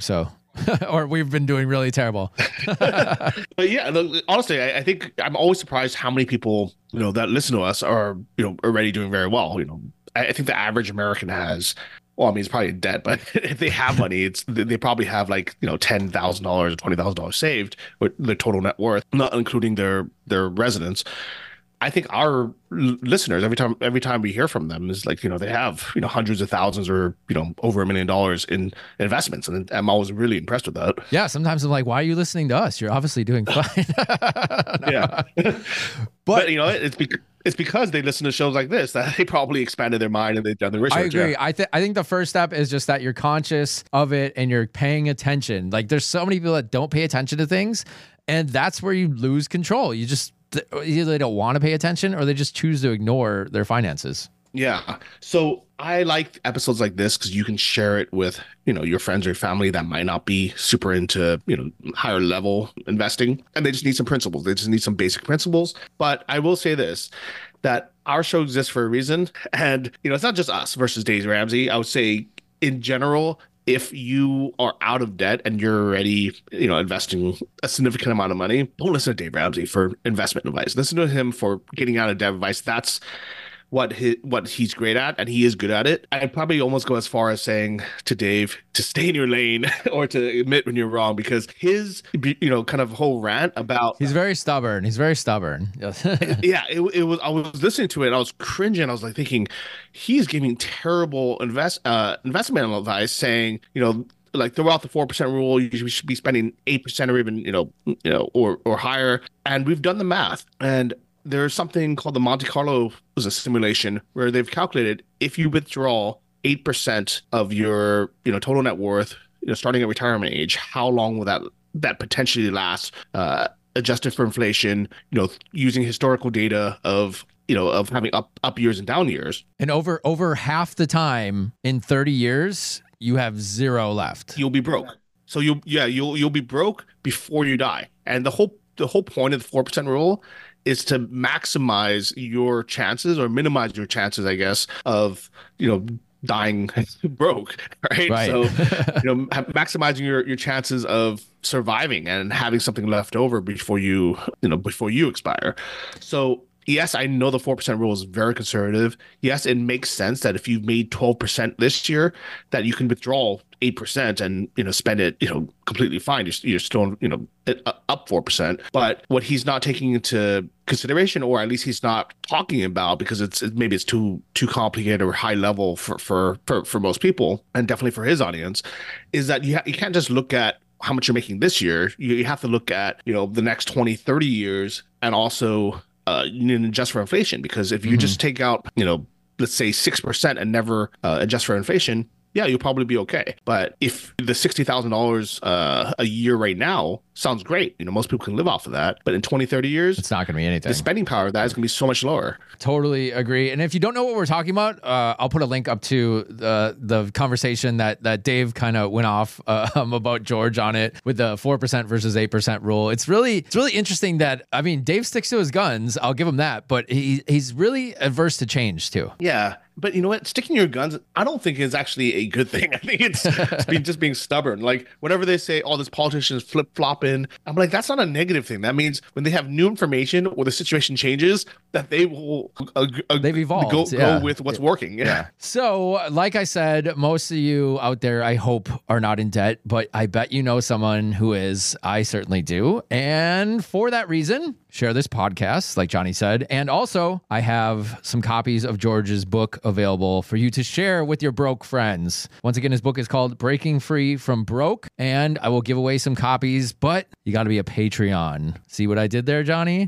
or we've been doing really terrible. But yeah, look, honestly, I think I'm always surprised how many people, that listen to us are, already doing very well. I think the average American has, well, I mean, it's probably in debt, but if they have money, they probably have like, $10,000 or $20,000 saved with their total net worth, not including their residence. I think our listeners, every time we hear from them, is like, they have, hundreds of thousands or, over $1 million in investments. And I'm always really impressed with that. Yeah. Sometimes I'm like, why are you listening to us? You're obviously doing fine. Yeah. But it's because they listen to shows like this that they probably expanded their mind and they've done the research. I agree. Yeah. I think the first step is just that you're conscious of it and you're paying attention. Like there's so many people that don't pay attention to things, and that's where you lose control. Either they don't want to pay attention or they just choose to ignore their finances. Yeah. So I like episodes like this because you can share it with, your friends or family that might not be super into, higher level investing, and they just need some principles. They just need some basic principles. But I will say this, that our show exists for a reason. And, it's not just us versus Dave Ramsey. I would say in general, if you are out of debt and you're already, investing a significant amount of money, don't listen to Dave Ramsey for investment advice. Listen to him for getting out of debt advice. That's what he's great at, and he is good at it. I'd probably almost go as far as saying to Dave to stay in your lane or to admit when you're wrong, because his, kind of whole rant about he's very stubborn. Yeah, it was. I was listening to it, and I was cringing. I was like thinking, he's giving terrible investment advice, saying, like throughout the 4% rule, you should be spending 8% or even, or higher. And we've done the math, and there's something called the Monte Carlo was a simulation where they've calculated if you withdraw 8% of your, total net worth, starting at retirement age, how long will that potentially last, adjusted for inflation, using historical data of having up years and down years. And over half the time in 30 years, you have zero left. You'll be broke. So you'll be broke before you die. And the whole point of the 4% rule is to maximize your chances or minimize your chances, I guess, of, dying broke, right? So, maximizing your chances of surviving and having something left over before you expire. So, yes, I know the 4% rule is very conservative. Yes, it makes sense that if you've made 12% this year, that you can withdraw 8% and spend it completely fine. You're still up 4%. But what he's not taking into consideration, or at least he's not talking about, because maybe it's too complicated or high level for most people, and definitely for his audience, is that you can't just look at how much you're making this year. You have to look at the next 20, 30 years, and also you need to adjust for inflation, because if you just take out, let's say 6% and never adjust for inflation, yeah, you'll probably be okay. But if the $60,000 a year right now sounds great, most people can live off of that. But in 20, 30 years, it's not going to be anything. The spending power of that is going to be so much lower. Totally agree. And if you don't know what we're talking about, I'll put a link up to the conversation that Dave kind of went off about George on it with the 4% versus 8% rule. It's really interesting that, I mean, Dave sticks to his guns. I'll give him that. But he's really averse to change too. Yeah. But you know what? Sticking your guns, I don't think is actually a good thing. I think it's just being stubborn. Like whenever they say, "Oh, this politician is flip-flopping," I'm like, that's not a negative thing. That means when they have new information or the situation changes, that they will they've evolved. Go with what's working. Yeah. So, like I said, most of you out there, I hope, are not in debt, but I bet you know someone who is. I certainly do, and for that reason, share this podcast, like Johnny said. And also, I have some copies of George's book available for you to share with your broke friends. Once again, his book is called Breaking Free from Broke, and I will give away some copies, but you got to be a Patreon. See what I did there, Johnny?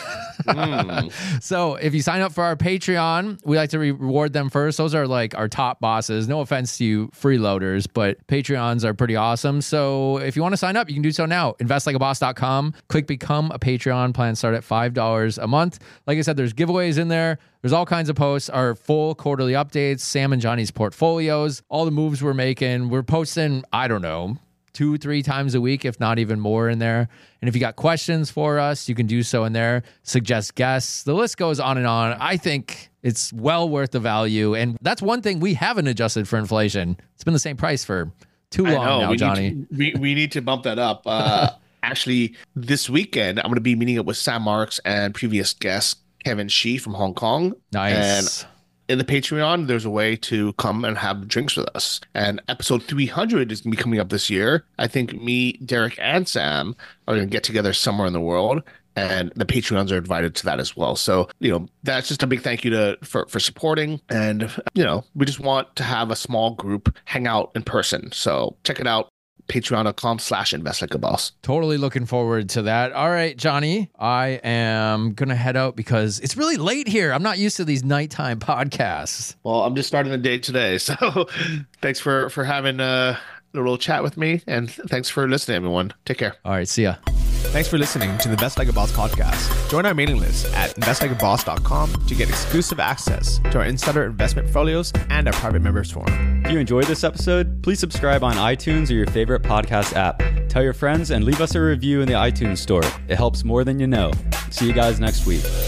So if you sign up for our Patreon, we like to reward them first. Those are like our top bosses. No offense to you freeloaders, but Patreons are pretty awesome. So if you want to sign up, you can do so now. Investlikeaboss.com. Click Become a Patreon. Plans start at $5 a month. Like I said, there's giveaways in there. There's all kinds of posts, our full quarterly updates, Sam and Johnny's portfolios, all the moves we're making. We're posting, I don't know, 2-3 times a week, if not even more in there. And if you got questions for us, you can do so in there. Suggest guests. The list goes on and on. I think it's well worth the value. And that's one thing we haven't adjusted for inflation. It's been the same price for Too I long know, now, Johnny. We need to bump that up. Actually, this weekend, I'm going to be meeting up with Sam Marks and previous guest Kevin Shi from Hong Kong. Nice. And in the Patreon, there's a way to come and have drinks with us. And episode 300 is going to be coming up this year. I think me, Derek, and Sam are going to get together somewhere in the world. And the Patreons are invited to that as well. So, that's just a big thank you for supporting. And, we just want to have a small group hang out in person. So check it out. Patreon.com/investlikeaboss. Totally looking forward to that. All right, Johnny, I am going to head out because it's really late here. I'm not used to these nighttime podcasts. Well, I'm just starting the day today. So thanks for having a little chat with me. And thanks for listening, everyone. Take care. All right, see ya. Thanks for listening to the Invest Like a Boss podcast. Join our mailing list at investlikeaboss.com to get exclusive access to our insider investment folios and our private members forum. If you enjoyed this episode, please subscribe on iTunes or your favorite podcast app. Tell your friends and leave us a review in the iTunes store. It helps more than you know. See you guys next week.